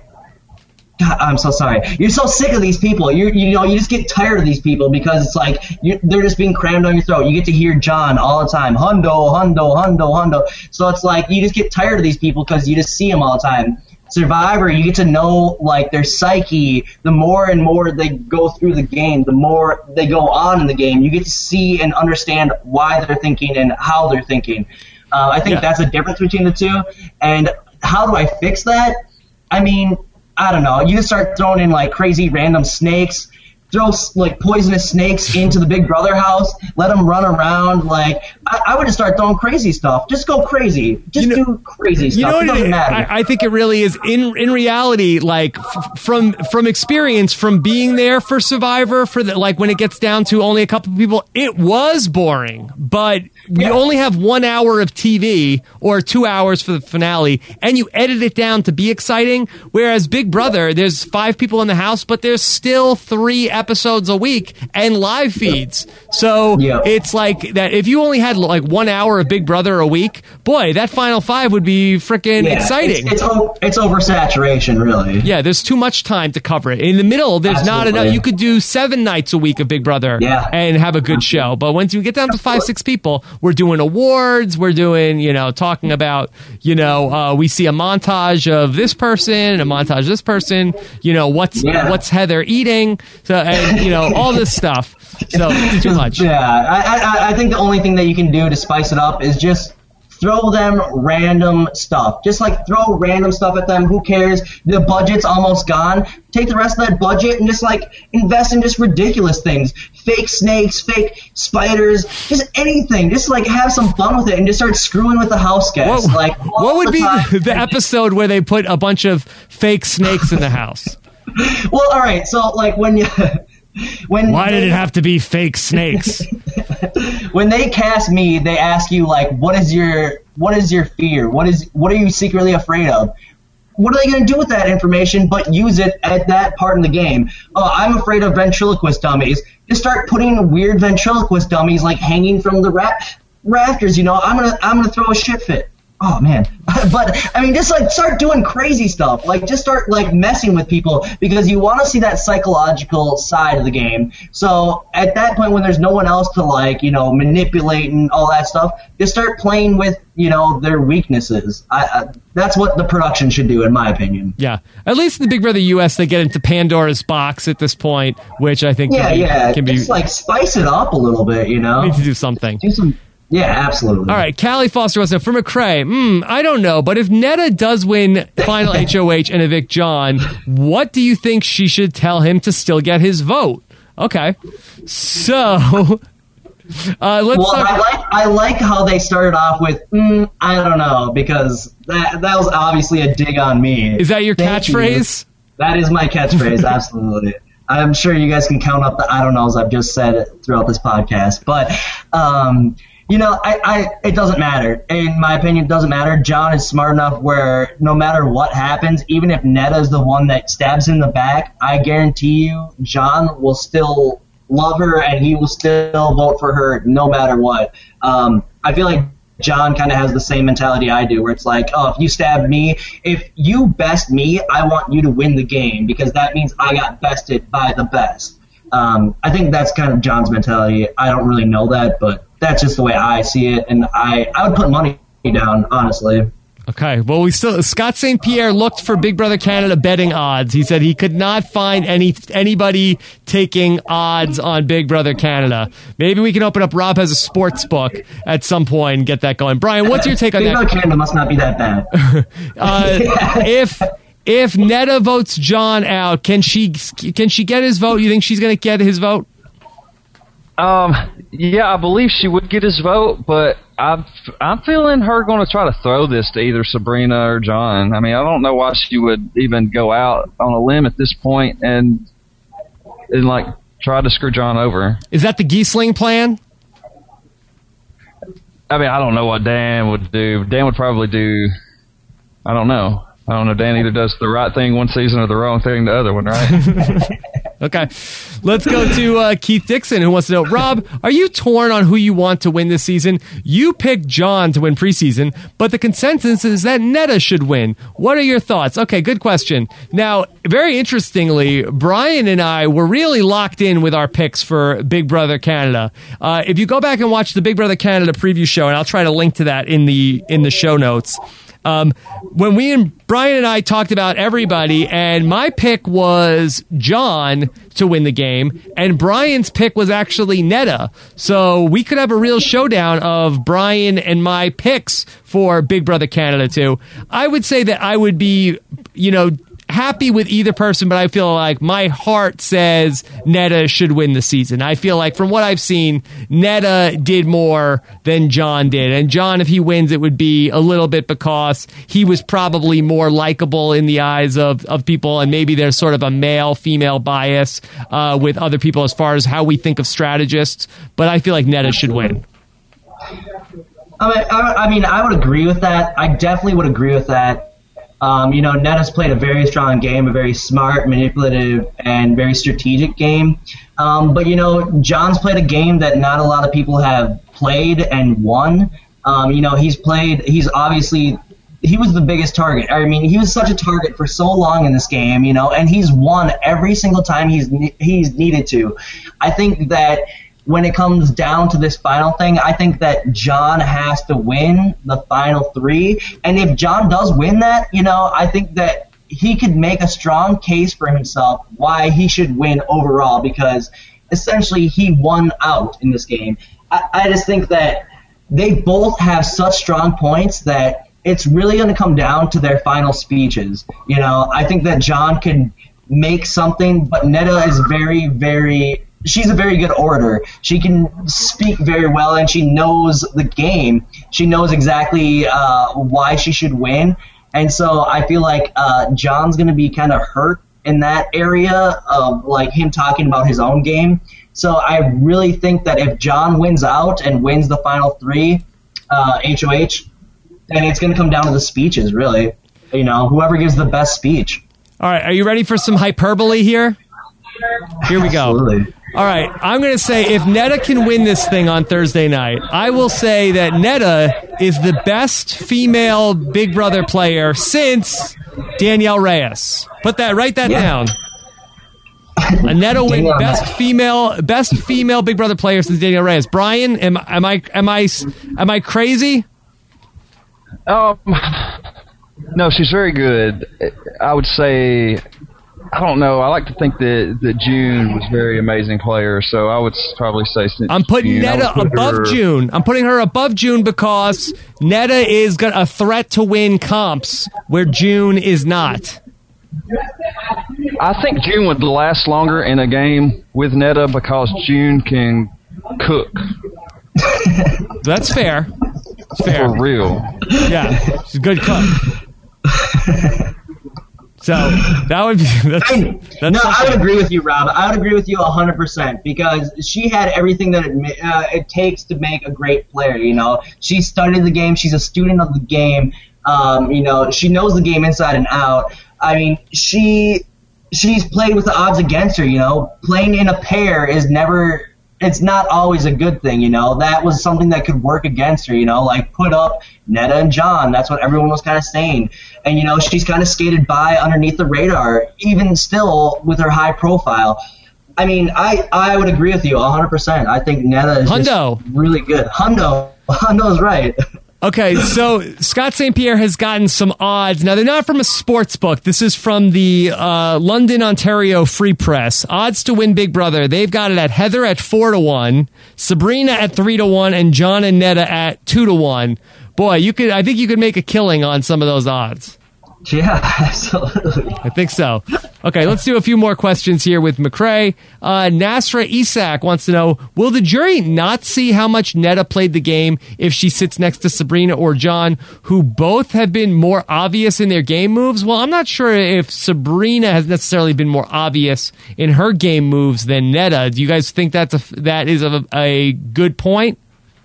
God, I'm so sorry. You're so sick of these people. You just get tired of these people because it's like they're just being crammed down your throat. You get to hear John all the time, Hundo, Hundo, Hundo, Hundo. So it's like you just get tired of these people because you just see them all the time. Survivor, you get to know like their psyche. The more and more they go through the game, the more they go on in the game. You get to see and understand why they're thinking and how they're thinking. I think that's the difference between the two. And how do I fix that? I mean, I don't know. You just start throwing in like crazy random snakes. Throw like poisonous snakes into the Big Brother house. Let them run around. Like I would just start throwing crazy stuff. Just go crazy. Just do crazy stuff. It doesn't matter.
I think it really is. In reality, like from experience, from being there for Survivor, like when it gets down to only a couple of people, it was boring. But we only have 1 hour of TV or 2 hours for the finale, and you edit it down to be exciting. Whereas Big Brother, there's 5 people in the house, but there's still 3 episodes episodes a week and live feeds. So it's like that. If you only had like 1 hour of Big Brother a week, boy, that final 5 would be freaking exciting.
It's oversaturation, really.
Yeah, there's too much time to cover it. In the middle, there's not enough. You could do 7 nights a week of Big Brother and have a good show. But once you get down to 5-6 people, we're doing awards. We're doing, talking about, we see a montage of this person, a montage of this person, what's Heather eating, so, and, all this stuff. So it's too much.
Yeah, I think the only thing that you can do to spice it up is just throw them random stuff. Just like throw random stuff at them. Who cares? The budget's almost gone. Take the rest of that budget and just like invest in just ridiculous things. Fake snakes, fake spiders, just anything. Just like have some fun with it and just start screwing with the house guests.
What would be the episode where they put a bunch of fake snakes in the house?
Well, all right. So like when
why did it have to be fake snakes?
When they cast me, they ask you like, what is your fear? What are you secretly afraid of? What are they going to do with that information but use it at that part in the game? Oh, I'm afraid of ventriloquist dummies. Just start putting weird ventriloquist dummies like hanging from the rafters. I'm gonna throw a shit fit. Oh man. But I mean, just like start doing crazy stuff. Like just start like messing with people because you want to see that psychological side of the game. So at that point when there's no one else to like, manipulate and all that stuff, just start playing with, their weaknesses. That's what the production should do in my opinion.
Yeah. At least in the Big Brother US they get into Pandora's box at this point, which I think can be
just like spice it up a little bit,
Need to do something.
Yeah, absolutely.
All right, Callie Foster wants to know, for McCrae, I don't know, but if Netta does win final HOH and evict John, what do you think she should tell him to still get his vote? Okay. So,
I like how they started off with, I don't know, because that was obviously a dig on me.
Is that your catchphrase?
That is my catchphrase, absolutely. I'm sure you guys can count up the I don't knows I've just said throughout this podcast, but it doesn't matter. In my opinion, it doesn't matter. John is smart enough where no matter what happens, even if Netta is the one that stabs him in the back, I guarantee you John will still love her and he will still vote for her no matter what. I feel like John kind of has the same mentality I do, where it's like, oh, if you stab me, if you best me, I want you to win the game because that means I got bested by the best. I think that's kind of John's mentality. I don't really know that, but that's just the way I see it, and I would put money down, honestly.
Okay, well, Scott St. Pierre looked for Big Brother Canada betting odds. He said he could not find anybody taking odds on Big Brother Canada. Maybe we can open up Rob Has a Sports Book at some point and get that going. Brian, what's your take on that?
Big Brother Canada must not be that
bad. If Netta votes John out, can she get his vote? You think she's going to get his vote?
Yeah, I believe she would get his vote, but I'm feeling her going to try to throw this to either Sabrina or John. I mean, I don't know why she would even go out on a limb at this point and like try to screw John over.
Is that the Giesling plan?
I mean, I don't know what Dan would do. Dan would probably do, I don't know. Dan either does the right thing one season or the wrong thing the other one, right?
Okay. Let's go to Keith Dixon, who wants to know, Rob, are you torn on who you want to win this season? You picked John to win preseason, but the consensus is that Netta should win. What are your thoughts? Okay, good question. Now, very interestingly, Brian and I were really locked in with our picks for Big Brother Canada. If you go back and watch the Big Brother Canada preview show, and I'll try to link to that in the show notes, when Brian and I talked about everybody, and my pick was John to win the game, and Brian's pick was actually Netta. So we could have a real showdown of Brian and my picks for Big Brother Canada too. I would say that I would be, happy with either person, but I feel like my heart says Netta should win the season. I feel like from what I've seen, Netta did more than John did. And John, if he wins, it would be a little bit because he was probably more likable in the eyes of people, and maybe there's sort of a male-female bias with other people as far as how we think of strategists. But I feel like Netta should win.
I mean, I would agree with that. I definitely would agree with that. Netta's played a very strong game, a very smart, manipulative, and very strategic game. But John's played a game that not a lot of people have played and won. He was the biggest target. I mean, he was such a target for so long in this game, and he's won every single time he's needed to. I think that when it comes down to this final thing, I think that John has to win the final 3. And if John does win that, I think that he could make a strong case for himself why he should win overall, because essentially he won out in this game. I just think that they both have such strong points that it's really going to come down to their final speeches. I think that John can make something, but Netta is she's a very good orator. She can speak very well, and she knows the game. She knows exactly why she should win. And so I feel like John's going to be kind of hurt in that area of like him talking about his own game. So I really think that if John wins out and wins the final 3 HOH, then it's going to come down to the speeches, really. Whoever gives the best speech.
All right, are you ready for some hyperbole here? Here we go.
Absolutely.
All right, I'm going to say if Netta can win this thing on Thursday night, I will say that Netta is the best female Big Brother player since Danielle Reyes. Write that down. Netta win best female Big Brother player since Danielle Reyes. Brian, am I crazy?
No, she's very good. I would say, I don't know. I like to think that June was a very amazing player, so I would probably say since
I'm putting
June,
Netta above June. I'm putting her above June because Netta is a threat to win comps where June is not.
I think June would last longer in a game with Netta because June can cook.
That's fair. Fair.
For real.
Yeah, she's a good cook. So that would be.
I would agree with you, Rob. I would agree with you 100% because she had everything that it takes to make a great player. She studied the game. She's a student of the game. She knows the game inside and out. I mean, she's played with the odds against her. Playing in a pair is never. It's not always a good thing, That was something that could work against her, like put up Netta and John. That's what everyone was kind of saying. And, she's kind of skated by underneath the radar, even still with her high profile. I mean, I would agree with you 100%. I think Netta is just really good. Hundo's right.
Okay, so Scott St. Pierre has gotten some odds. Now, they're not from a sports book. This is from the London, Ontario Free Press. Odds to win Big Brother. They've got it at Heather at 4-1, Sabrina at 3-1, and John and Netta at 2-1. Boy, I think you could make a killing on some of those odds.
Yeah, absolutely.
I think so. Okay, let's do a few more questions here with McCrae. Nasra Isak wants to know, will the jury not see how much Netta played the game if she sits next to Sabrina or John, who both have been more obvious in their game moves? Well, I'm not sure if Sabrina has necessarily been more obvious in her game moves than Netta. Do you guys think that is a good point?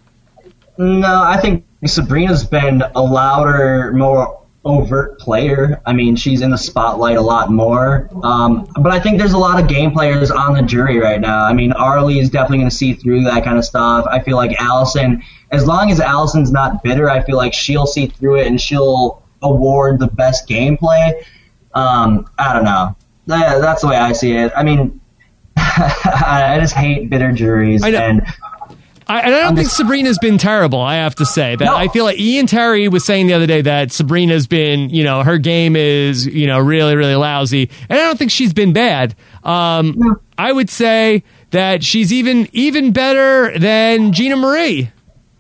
No, I think Sabrina's been a louder, more overt player. I mean, she's in the spotlight a lot more. But I think there's a lot of game players on the jury right now. I mean, Arlie is definitely going to see through that kind of stuff. I feel like Allison, as long as Allison's not bitter, I feel like she'll see through it and she'll award the best gameplay. I don't know. That's the way I see it. I mean, I just hate bitter juries.
I don't think Sabrina's been terrible, I have to say. That no. I feel like Ian Terry was saying the other day that Sabrina's been, her game is, really, really lousy. And I don't think she's been bad. No. I would say that she's even better than Gina Marie.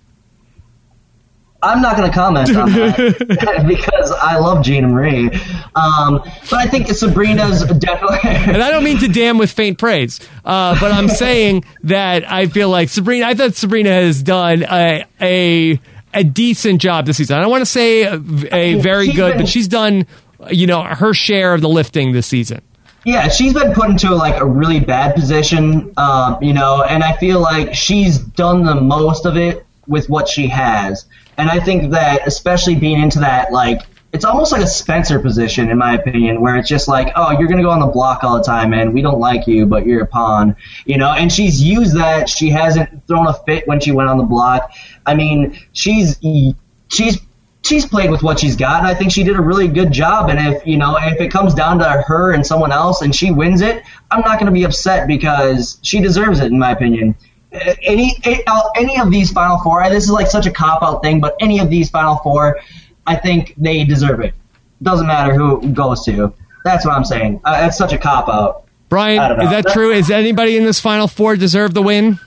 I'm not going to comment on that because I love Gina Marie. But I think Sabrina's definitely...
And I don't mean to damn with faint praise, but I'm saying that I feel like I thought Sabrina has done a decent job this season. I don't want to say a very good, but she's done, her share of the lifting this season.
Yeah, she's been put into a really bad position, and I feel like she's done the most of it with what she has. And I think that especially being into that it's almost like a Spencer position, in my opinion, where it's just like, oh, you're going to go on the block all the time, and we don't like you, but you're a pawn, you know, and she's used that. She hasn't thrown a fit when she went on the block. I mean, she's played with what she's got, and I think she did a really good job. And if it comes down to her and someone else and she wins it, I'm not going to be upset because she deserves it, in my opinion. Any of these Final Four, this is like such a cop-out thing, but any of these Final Four, I think they deserve it. Doesn't matter who it goes to. That's what I'm saying. That's such a cop-out.
Brian, is that true? Is anybody in this Final Four deserve the win?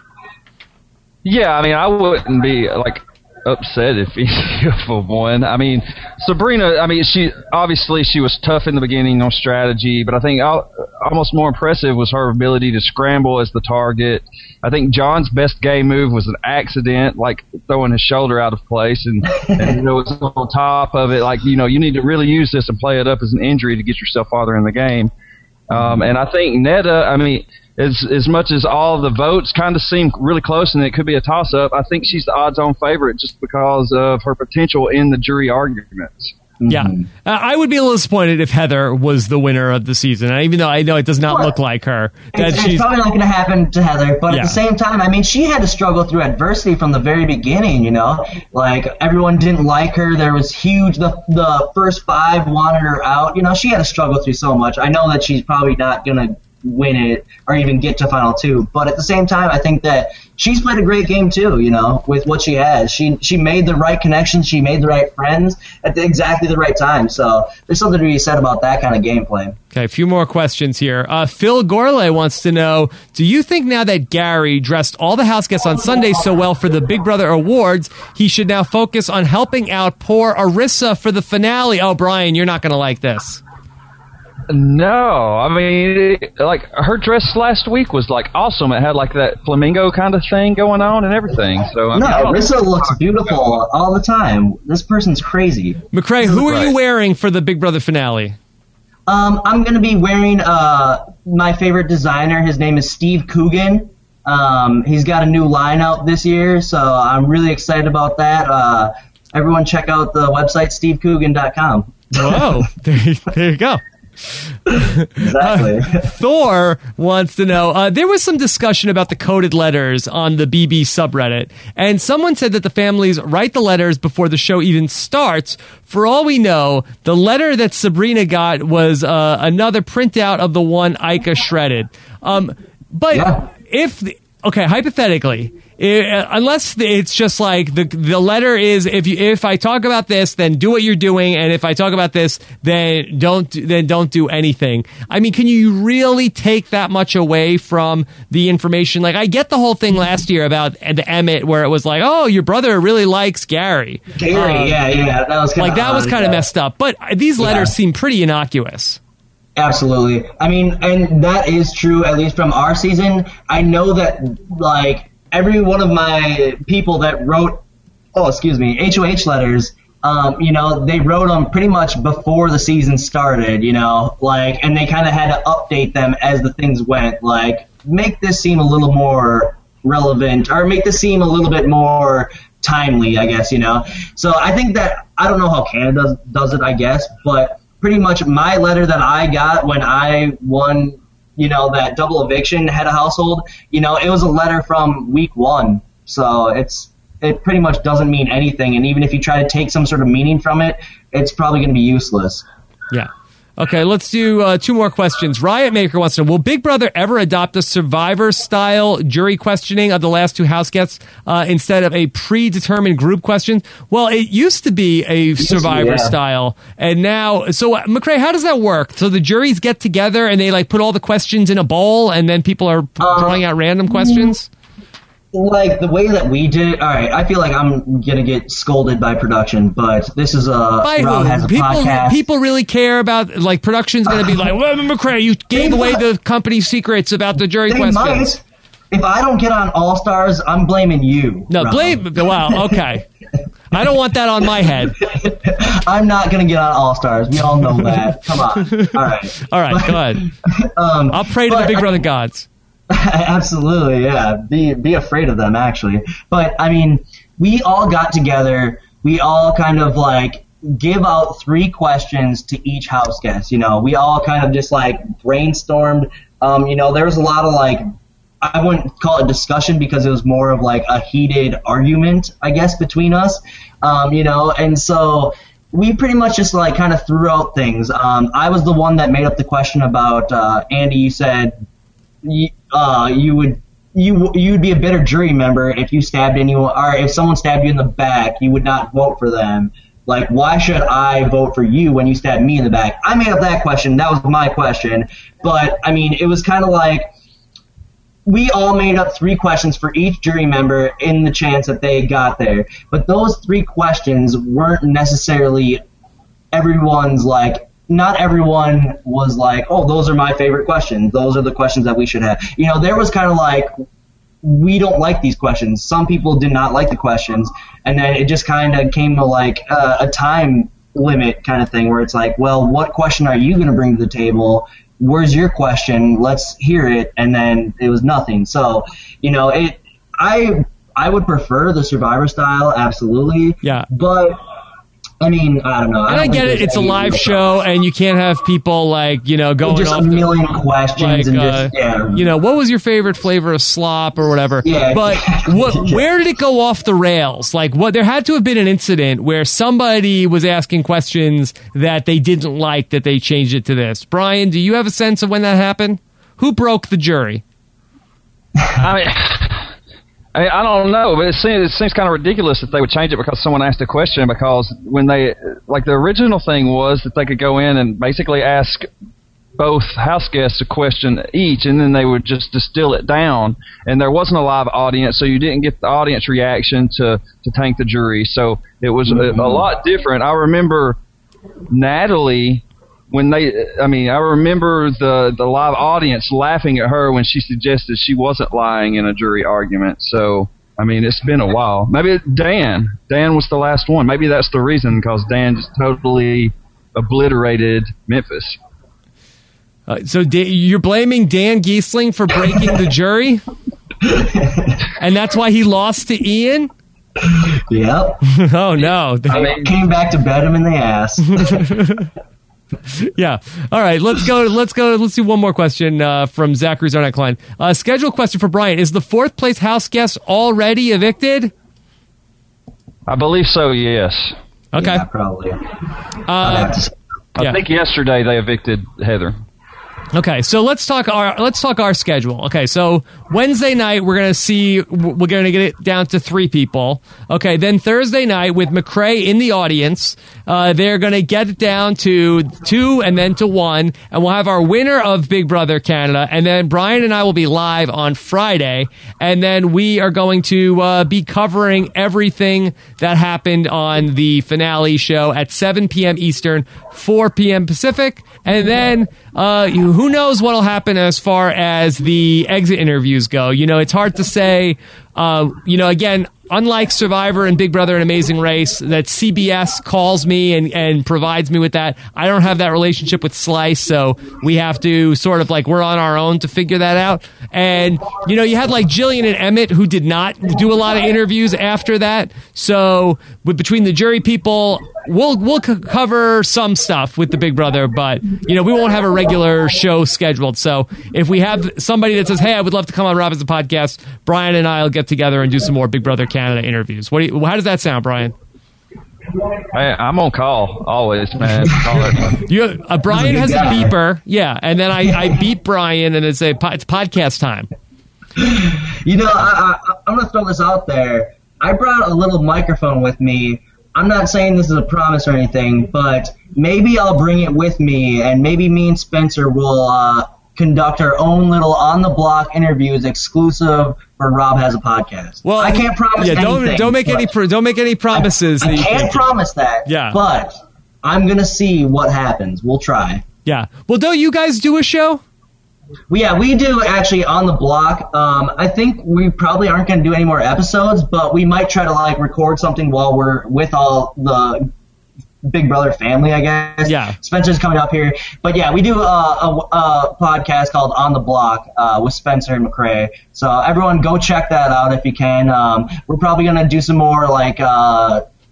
Yeah, I mean, I wouldn't be upset if he won. I mean, Sabrina, she was tough in the beginning on strategy, but I think almost more impressive was her ability to scramble as the target. I think John's best game move was an accident, like throwing his shoulder out of place, and it was on top of it, like, you need to really use this and play it up as an injury to get yourself farther in the game. And I think Neda, as much as all the votes kind of seem really close and it could be a toss-up, I think she's the odds-on favorite just because of her potential in the jury arguments.
Yeah. I would be a little disappointed if Heather was the winner of the season, even though I know it does not look like her.
It's probably not going to happen to Heather, but at the same time, she had to struggle through adversity from the very beginning, Like, everyone didn't like her. There was huge, the first 5 wanted her out. She had to struggle through so much. I know that she's probably not going to win it or even get to Final 2, but at the same time, I think that she's played a great game too, with what she has. She made the right connections, she made the right friends at exactly the right time, so there's something to be said about that kind of gameplay.
Okay, a few more questions here. Phil Gorley wants to know, do you think now that Gary dressed all the house guests on Sunday so well for the Big Brother Awards, he should now focus on helping out poor Arissa for the finale? Oh, Brian, you're not going to like this.
No, her dress last week was awesome. It had that flamingo kind of thing going on and everything. So
Arissa looks beautiful all the time. This person's crazy.
McCrae, who are you wearing for the Big Brother finale?
I'm going to be wearing my favorite designer. His name is Steve Coogan. He's got a new line out this year, so I'm really excited about that. Everyone check out the website, stevecoogan.com.
Whoa, there you go.
Exactly.
Thor wants to know, there was some discussion about the coded letters on the BB subreddit, and someone said that the families write the letters before the show even starts. For all we know, the letter that Sabrina got was another printout of the one Ica shredded. Hypothetically, unless it's just like the letter is, if I talk about this, then do what you're doing, and if I talk about this, then don't do anything. Can you really take that much away from the information? Like, I get the whole thing last year about the Emmett, where it was like, oh, your brother really likes Gary.
That was
kind of messed up. But these letters seem pretty innocuous.
Absolutely. And that is true, at least from our season. I know that, every one of my people that wrote, HOH letters, they wrote them pretty much before the season started, and they kind of had to update them as the things went, make this seem a little more relevant, or make this seem a little bit more timely, I guess, So I think that, I don't know how Canada does it, I guess, but pretty much my letter that I got when I won, that double eviction head of household, it was a letter from week 1. So it pretty much doesn't mean anything. And even if you try to take some sort of meaning from it, it's probably going to be useless.
Yeah. Okay, let's do 2 more questions. Riot Maker wants to know, will Big Brother ever adopt a Survivor-style jury questioning of the last 2 house guests instead of a predetermined group question? Well, it used to be a Survivor-style, and now... So, McCrae, how does that work? So the juries get together and they put all the questions in a bowl, and then people are throwing out random questions?
The way that we did it, all right, I feel like I'm going to get scolded by production, but this is Rob has a podcast.
People really care about, production's going to be like, well, McCrae, you gave away the company secrets about the jury questions.
Might. If I don't get on All Stars, I'm blaming you.
No,
Rob.
Wow, okay. I don't want that on my head.
I'm not going to get on All Stars. We all know that. Come on.
All right, go ahead. I'll pray to the Big Brother gods.
Absolutely, yeah. Be afraid of them, actually. But, we all got together. We all kind of, give out 3 questions to each house guest. You know, we all kind of just like brainstormed. You know, there was a lot of like, I wouldn't call it discussion because it was more of like a heated argument, I guess, between us. You know, and so we pretty much just like kind of threw out things. I was the one that made up the question about Andy. You said you'd be a better jury member if you stabbed anyone, or if someone stabbed you in the back, you would not vote for them. Like, why should I vote for you when you stabbed me in the back? I made up that question. That was my question. But, I mean, it was kind of like we all made up 3 questions for each jury member in the chance that they got there. But those 3 questions weren't necessarily everyone's, like, not everyone was like, oh, those are my favorite questions. Those are the questions that we should have. You know, there was kind of like, we don't like these questions. Some people did not like the questions. And then it just kind of came to like a time limit kind of thing where it's like, well, what question are you going to bring to the table? Where's your question? Let's hear it. And then it was nothing. So, you know, I would prefer the Survivor style, absolutely.
Yeah.
But I mean, I don't know.
And I get it. It's a live show, and you can't have people like, you know, going
just
off
a million questions
like,
and just
you know, what was your favorite flavor of slop or whatever?
Yeah.
But where did it go off the rails? Like, what? There had to have been an incident where somebody was asking questions that they didn't like, that they changed it to this. Brian, do you have a sense of when that happened? Who broke the jury?
I don't know, but it seems kind of ridiculous that they would change it because someone asked a question, because when they, like, the original thing was that they could go in and basically ask both house guests a question each, and then they would just distill it down, and there wasn't a live audience, so you didn't get the audience reaction to tank the jury, so it was a lot different. I remember Natalie, I remember the live audience laughing at her when she suggested she wasn't lying in a jury argument. So, I mean, it's been a while. Maybe Dan was the last one. Maybe that's the reason, because Dan just totally obliterated Memphis.
So you're blaming Dan Giesling for breaking the jury? And that's why he lost to Ian?
Yep.
Oh, no.
Came back to bet him in the ass.
Yeah. All right. Let's go. Let's do one more question from Zachary Zarnak Klein. Schedule question for Brian. Is the 4th place house guest already evicted?
I believe so, yes.
Okay.
Yeah, probably.
I think yesterday they evicted Heather.
Okay, so let's talk our schedule. Okay, so Wednesday night we're gonna get it down to 3 people. Okay, then Thursday night with McCrae in the audience, they're gonna get it down to 2 and then to 1, and we'll have our winner of Big Brother Canada, and then Brian and I will be live on Friday, and then we are going to be covering everything that happened on the finale show at 7 p.m. Eastern, 4 p.m. Pacific, and then who knows what'll happen as far as the exit interviews go. You know, it's hard to say. Again, unlike Survivor and Big Brother and Amazing Race, that CBS calls me and provides me with that. I don't have that relationship with Slice, so we have to sort of like, we're on our own to figure that out. And, you know, you had like Jillian and Emmett who did not do a lot of interviews after that. So between the jury people, we'll cover some stuff with the Big Brother, but, you know, we won't have a regular show scheduled. So if we have somebody that says, hey, I would love to come on Rob as a podcast, Brian and I will get together and do some more Big Brother Canada interviews. How does that sound, Brian?
Hey, I'm on call always, man.
Brian has a beeper, yeah, and then I beep Brian, and it's podcast time.
You know, I'm going to throw this out there. I brought a little microphone with me. I'm not saying this is a promise or anything, but maybe I'll bring it with me, and maybe me and Spencer will conduct our own little on-the-block interviews exclusive for Rob Has a Podcast. Well, I can't promise anything.
Don't make any promises.
I can't promise that.
Yeah.
But I'm gonna see what happens. We'll try.
Yeah. Well, don't you guys do a show?
We do actually on the block. I think we probably aren't going to do any more episodes, but we might try to like record something while we're with all the Big Brother family, I guess. Yeah. Spencer's coming up here. But yeah, we do a podcast called On the Block with Spencer and McCrae. So everyone go check that out if you can. We're probably going to do some more like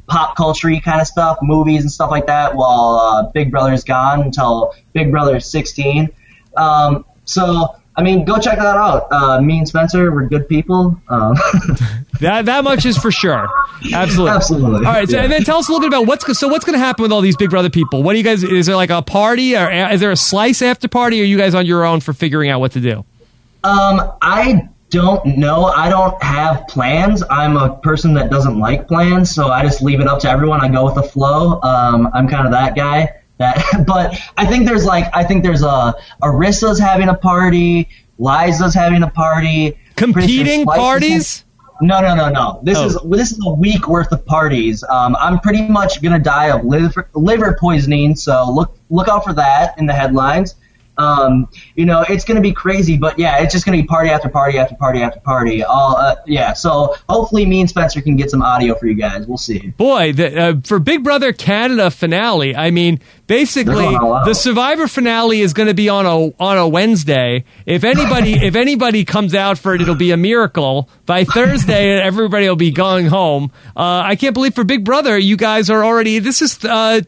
pop culture kind of stuff, movies and stuff like that, while Big Brother's gone until Big Brother 16. So, I mean, go check that out. Me and Spencer, we're good people.
That much is for sure. Absolutely.
Absolutely.
All right, so, and then tell us a little bit about what's going to happen with all these Big Brother people. What do you guys, is there like a party, or is there a slice after party, or are you guys on your own for figuring out what to do?
I don't know. I don't have plans. I'm a person that doesn't like plans, so I just leave it up to everyone. I go with the flow. I'm kind of that guy. But I think there's Arissa's having a party, Liza's having a party.
Competing parties?
No. This is a week worth of parties. I'm pretty much gonna die of liver poisoning, so look out for that in the headlines. It's going to be crazy, but yeah, it's just going to be party after party after party after party. So hopefully me and Spencer can get some audio for you guys. We'll see.
Boy, for Big Brother Canada finale, I mean, basically the Survivor finale is going to be on a Wednesday. If anybody comes out for it, it'll be a miracle. By Thursday, everybody will be going home. I can't believe for Big Brother, you guys are already. This is.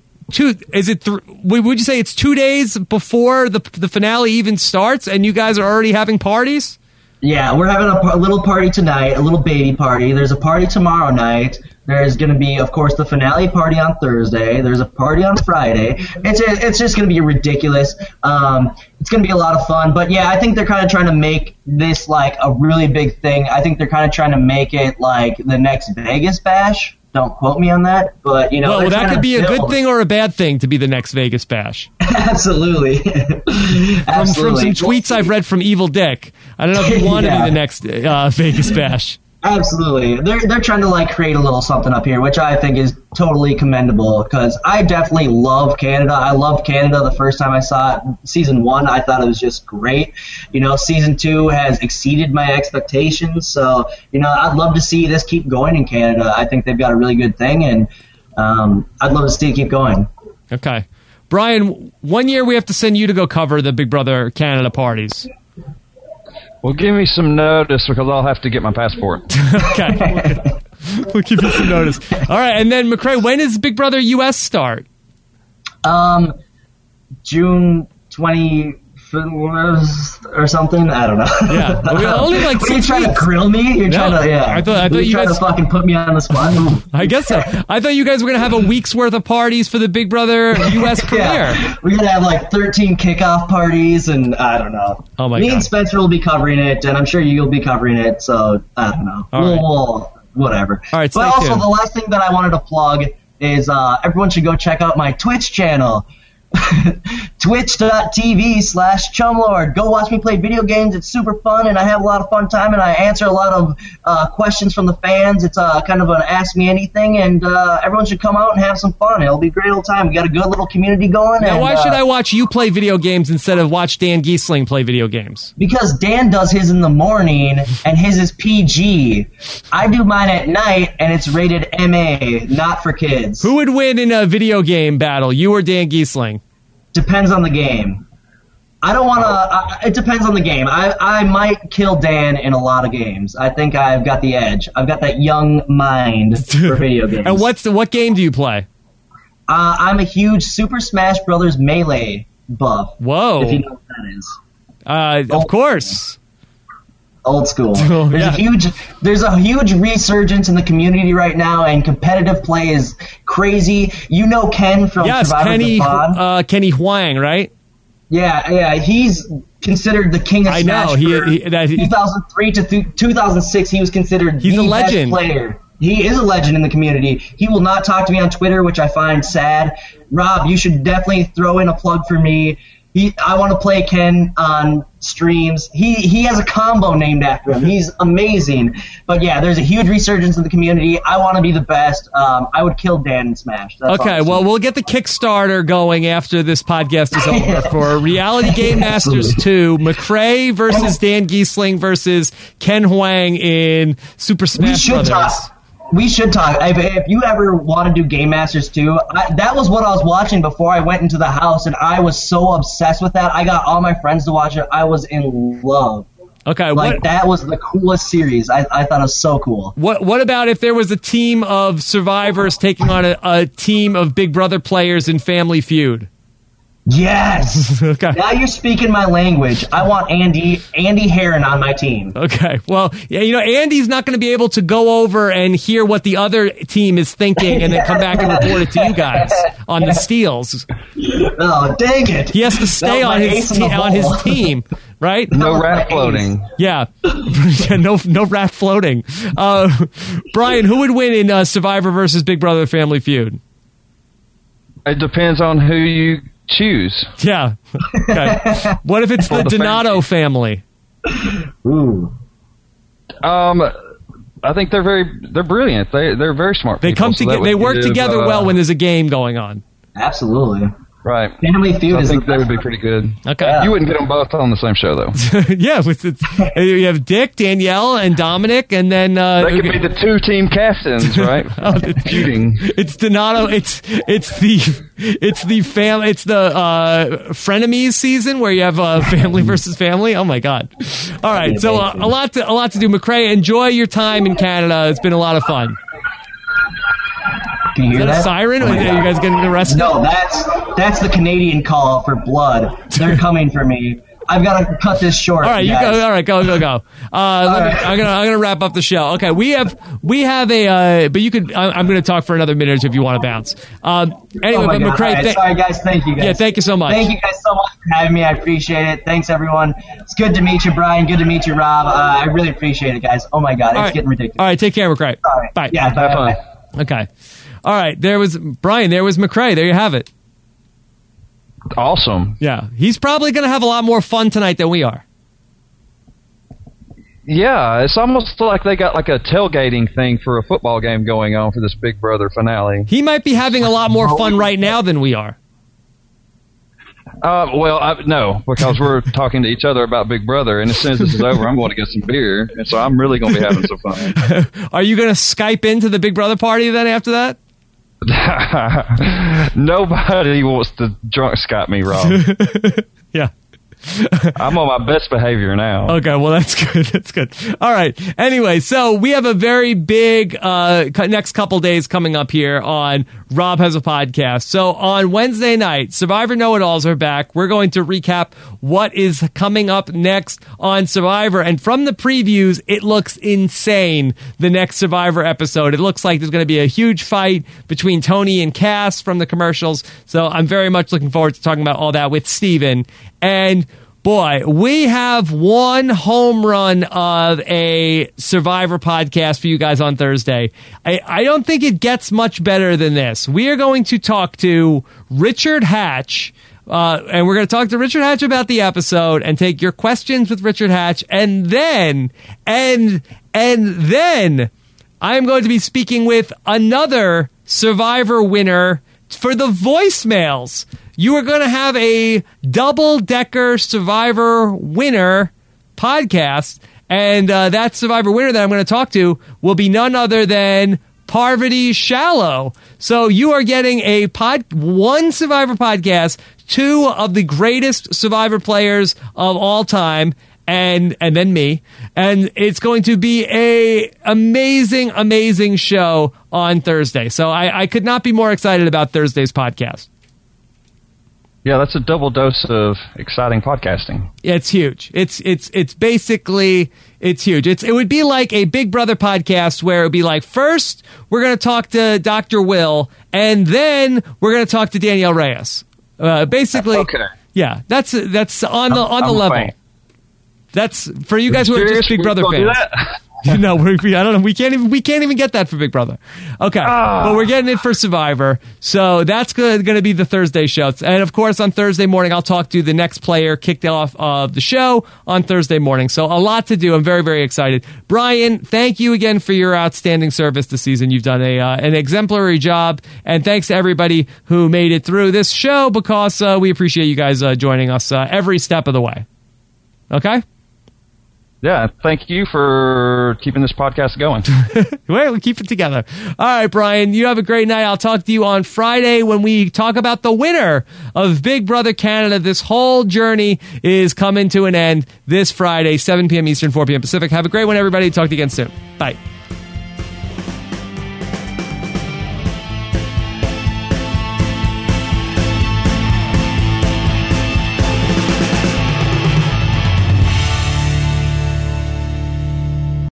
Would you say it's 2 days before the finale even starts, and you guys are already having parties?
Yeah, we're having a little party tonight, a little baby party. There's a party tomorrow night. There's going to be, of course, the finale party on Thursday. There's a party on Friday. It's just going to be ridiculous. It's going to be a lot of fun. But yeah, I think they're kind of trying to make this like a really big thing. I think they're kind of trying to make it like the next Vegas Bash. Don't quote me on that, but
well, that could be a good thing or a bad thing to be the next Vegas Bash.
Absolutely.
From some tweets I've read from Evil Dick, I don't know if you want to be the next Vegas Bash.
Absolutely. They're trying to like create a little something up here, which I think is totally commendable, because I definitely love Canada. I loved Canada the first time I saw it. Season 1, I thought it was just great. Season 2 has exceeded my expectations. So, I'd love to see this keep going in Canada. I think they've got a really good thing, and I'd love to see it keep going.
Okay. Brian, 1 year we have to send you to go cover the Big Brother Canada parties.
Well, give me some notice, because I'll have to get my passport.
Okay. We'll give you some notice. All right, and then McCrae, when does Big Brother US start?
June 20 or something. I don't know.
Yeah, only like 6
weeks. You're trying to grill me. You're trying to. Yeah.
I thought you
trying
guys
to fucking put me on the spot.
I guess so. I thought you guys were gonna have a week's worth of parties for the Big Brother US premiere.
Yeah. We're gonna have like 13 kickoff parties, and I don't know.
Oh my God.
Me and Spencer will be covering it, and I'm sure you'll be covering it. So I don't know. We'll whatever.
All right.
But also, the last thing that I wanted to plug is everyone should go check out my Twitch channel. Twitch.tv/Chumlord. Go watch me play video games. It's super fun, and I have a lot of fun time, and I answer a lot of questions from the fans. It's kind of an Ask Me Anything, and everyone should come out and have some fun. It'll be a great old time. We got a good little community going.
Now, why should I watch you play video games instead of watch Dan Giesling play video games?
Because Dan does his in the morning, and his is PG. I do mine at night, and it's rated MA, not for kids.
Who would win in a video game battle, you or Dan Giesling?
Depends on the game. I don't want to. It depends on the game. I might kill Dan in a lot of games. I think I've got the edge. I've got that young mind for video games.
And what game do you play?
I'm a huge Super Smash Brothers Melee buff.
Whoa!
If you know what that is.
Of course.
Old school.
Oh, yeah.
There's a huge resurgence in the community right now, and competitive play is crazy. You know Ken from Survivor the Pod?
Kenny Huang, right?
Yeah, he's considered the king of Smash. I know. 2003 to 2006, he was considered the
legend.
Best player. He is a legend in the community. He will not talk to me on Twitter, which I find sad. Rob, you should definitely throw in a plug for me. I want to play Ken on streams. He has a combo named after him. He's amazing. But yeah, there's a huge resurgence in the community. I want to be the best. I would kill Dan in Smash. That's
okay, well, we'll get the Kickstarter going after this podcast is over for Reality Game Masters 2, McCrae versus Dan Giesling versus Ken Huang in Super Smash Brothers.
We should talk. If you ever want to do Game Masters 2, that was what I was watching before I went into the house, and I was so obsessed with that. I got all my friends to watch it. I was in love.
Okay.
Like, that was the coolest series. I thought it was so cool.
What about if there was a team of survivors taking on a team of Big Brother players in Family Feud?
Yes.
Okay.
Now you're speaking my language. I want Andy Herron on my team.
Okay. Well, yeah, Andy's not going to be able to go over and hear what the other team is thinking and then come back and report it to you guys on the steals.
Oh, dang it.
He has to stay on his team, right?
No rat floating.
Yeah. No rat floating. Brian, who would win in Survivor versus Big Brother Family Feud?
It depends on who you choose.
Yeah. Okay. What if it's the Donato family?
Ooh.
I think they're brilliant. They're very smart.
They come together. They work together well when there's a game going on.
Absolutely.
Right.
Family Feud
I think they would be pretty good.
Okay.
Yeah.
You wouldn't get them both on the same show, though.
Yeah. You have Dick, Danielle, and Dominic, and then...
they could be the two-team captains, right? Feuding.
It's Donato. It's the frenemies season where you have family versus family. Oh, my God. All right. So a lot to do. McCrae, enjoy your time in Canada. It's been a lot of fun.
Can you hear
Is that
that?
a siren? Are you guys getting arrested?
No, that's the Canadian call for blood. They're coming for me. I've got to cut this short.
All right, you go. All right, go. I'm gonna wrap up the show. Okay, we have a. But you could. I'm gonna talk for another minute if you want to bounce. Anyway, but McCrae.
Right. Sorry, guys. Thank you, guys.
Yeah, thank you so much.
Thank you guys so much for having me. I appreciate it. Thanks, everyone. It's good to meet you, Brian. Good to meet you, Rob. I really appreciate it, guys. Oh my God, it's getting ridiculous.
All right, take care, McCrae.
All right.
Bye.
Yeah,
Have fun.
Okay. All right. There was Brian. There was McCrae. There you have it.
Awesome.
Yeah, he's probably going to have a lot more fun tonight than we are.
Yeah, it's almost like they got like a tailgating thing for a football game going on for this Big Brother finale.
He might be having a lot more fun right now than we are.
No, because we're talking to each other about Big Brother, and as soon as this is over, I'm going to get some beer, and so I'm really going to be having some fun.
Are you going to Skype into the Big Brother party then after that?
Nobody wants to drunk Skype me, Rob.
Yeah.
I'm on my best behavior now.
Okay, well, that's good. That's good. All right. Anyway, so we have a very big next couple days coming up here on Rob Has a Podcast. So on Wednesday night, Survivor Know-It-Alls are back. We're going to recap what is coming up next on Survivor. And from the previews, it looks insane, the next Survivor episode. It looks like there's going to be a huge fight between Tony and Cass from the commercials. So I'm very much looking forward to talking about all that with Steven. And boy, we have one home run of a Survivor podcast for you guys on Thursday. I don't think it gets much better than this. We are going to talk to Richard Hatch, and we're going to talk to Richard Hatch about the episode and take your questions with Richard Hatch. And then I'm going to be speaking with another Survivor winner for the voicemails. You are going to have a double-decker Survivor winner podcast, and that Survivor winner that I'm going to talk to will be none other than Parvati Shallow. So you are getting one Survivor podcast, two of the greatest Survivor players of all time, and then me. And it's going to be a amazing, amazing show on Thursday. So I could not be more excited about Thursday's podcast.
Yeah, that's a double dose of exciting podcasting.
It's huge. It's basically huge. It would be like a Big Brother podcast where it would be like, first we're going to talk to Dr. Will, and then we're going to talk to Danielle Reyes. Basically,
okay.
Yeah, that's on the level.
Fan.
That's for you guys who are just Big Brother fans. No, I don't know. We can't even get that for Big Brother. Okay, but we're getting it for Survivor. So that's going to be the Thursday show. And of course, on Thursday morning, I'll talk to the next player kicked off of the show on Thursday morning. So a lot to do. I'm very, very excited. Brian, thank you again for your outstanding service this season. You've done an exemplary job. And thanks to everybody who made it through this show, because we appreciate you guys joining us every step of the way. Okay?
Yeah, thank you for keeping this podcast going.
We'll keep it together. All right, Brian, you have a great night. I'll talk to you on Friday when we talk about the winner of Big Brother Canada. This whole journey is coming to an end this Friday, 7 p.m. Eastern, 4 p.m. Pacific. Have a great one, everybody. Talk to you again soon. Bye.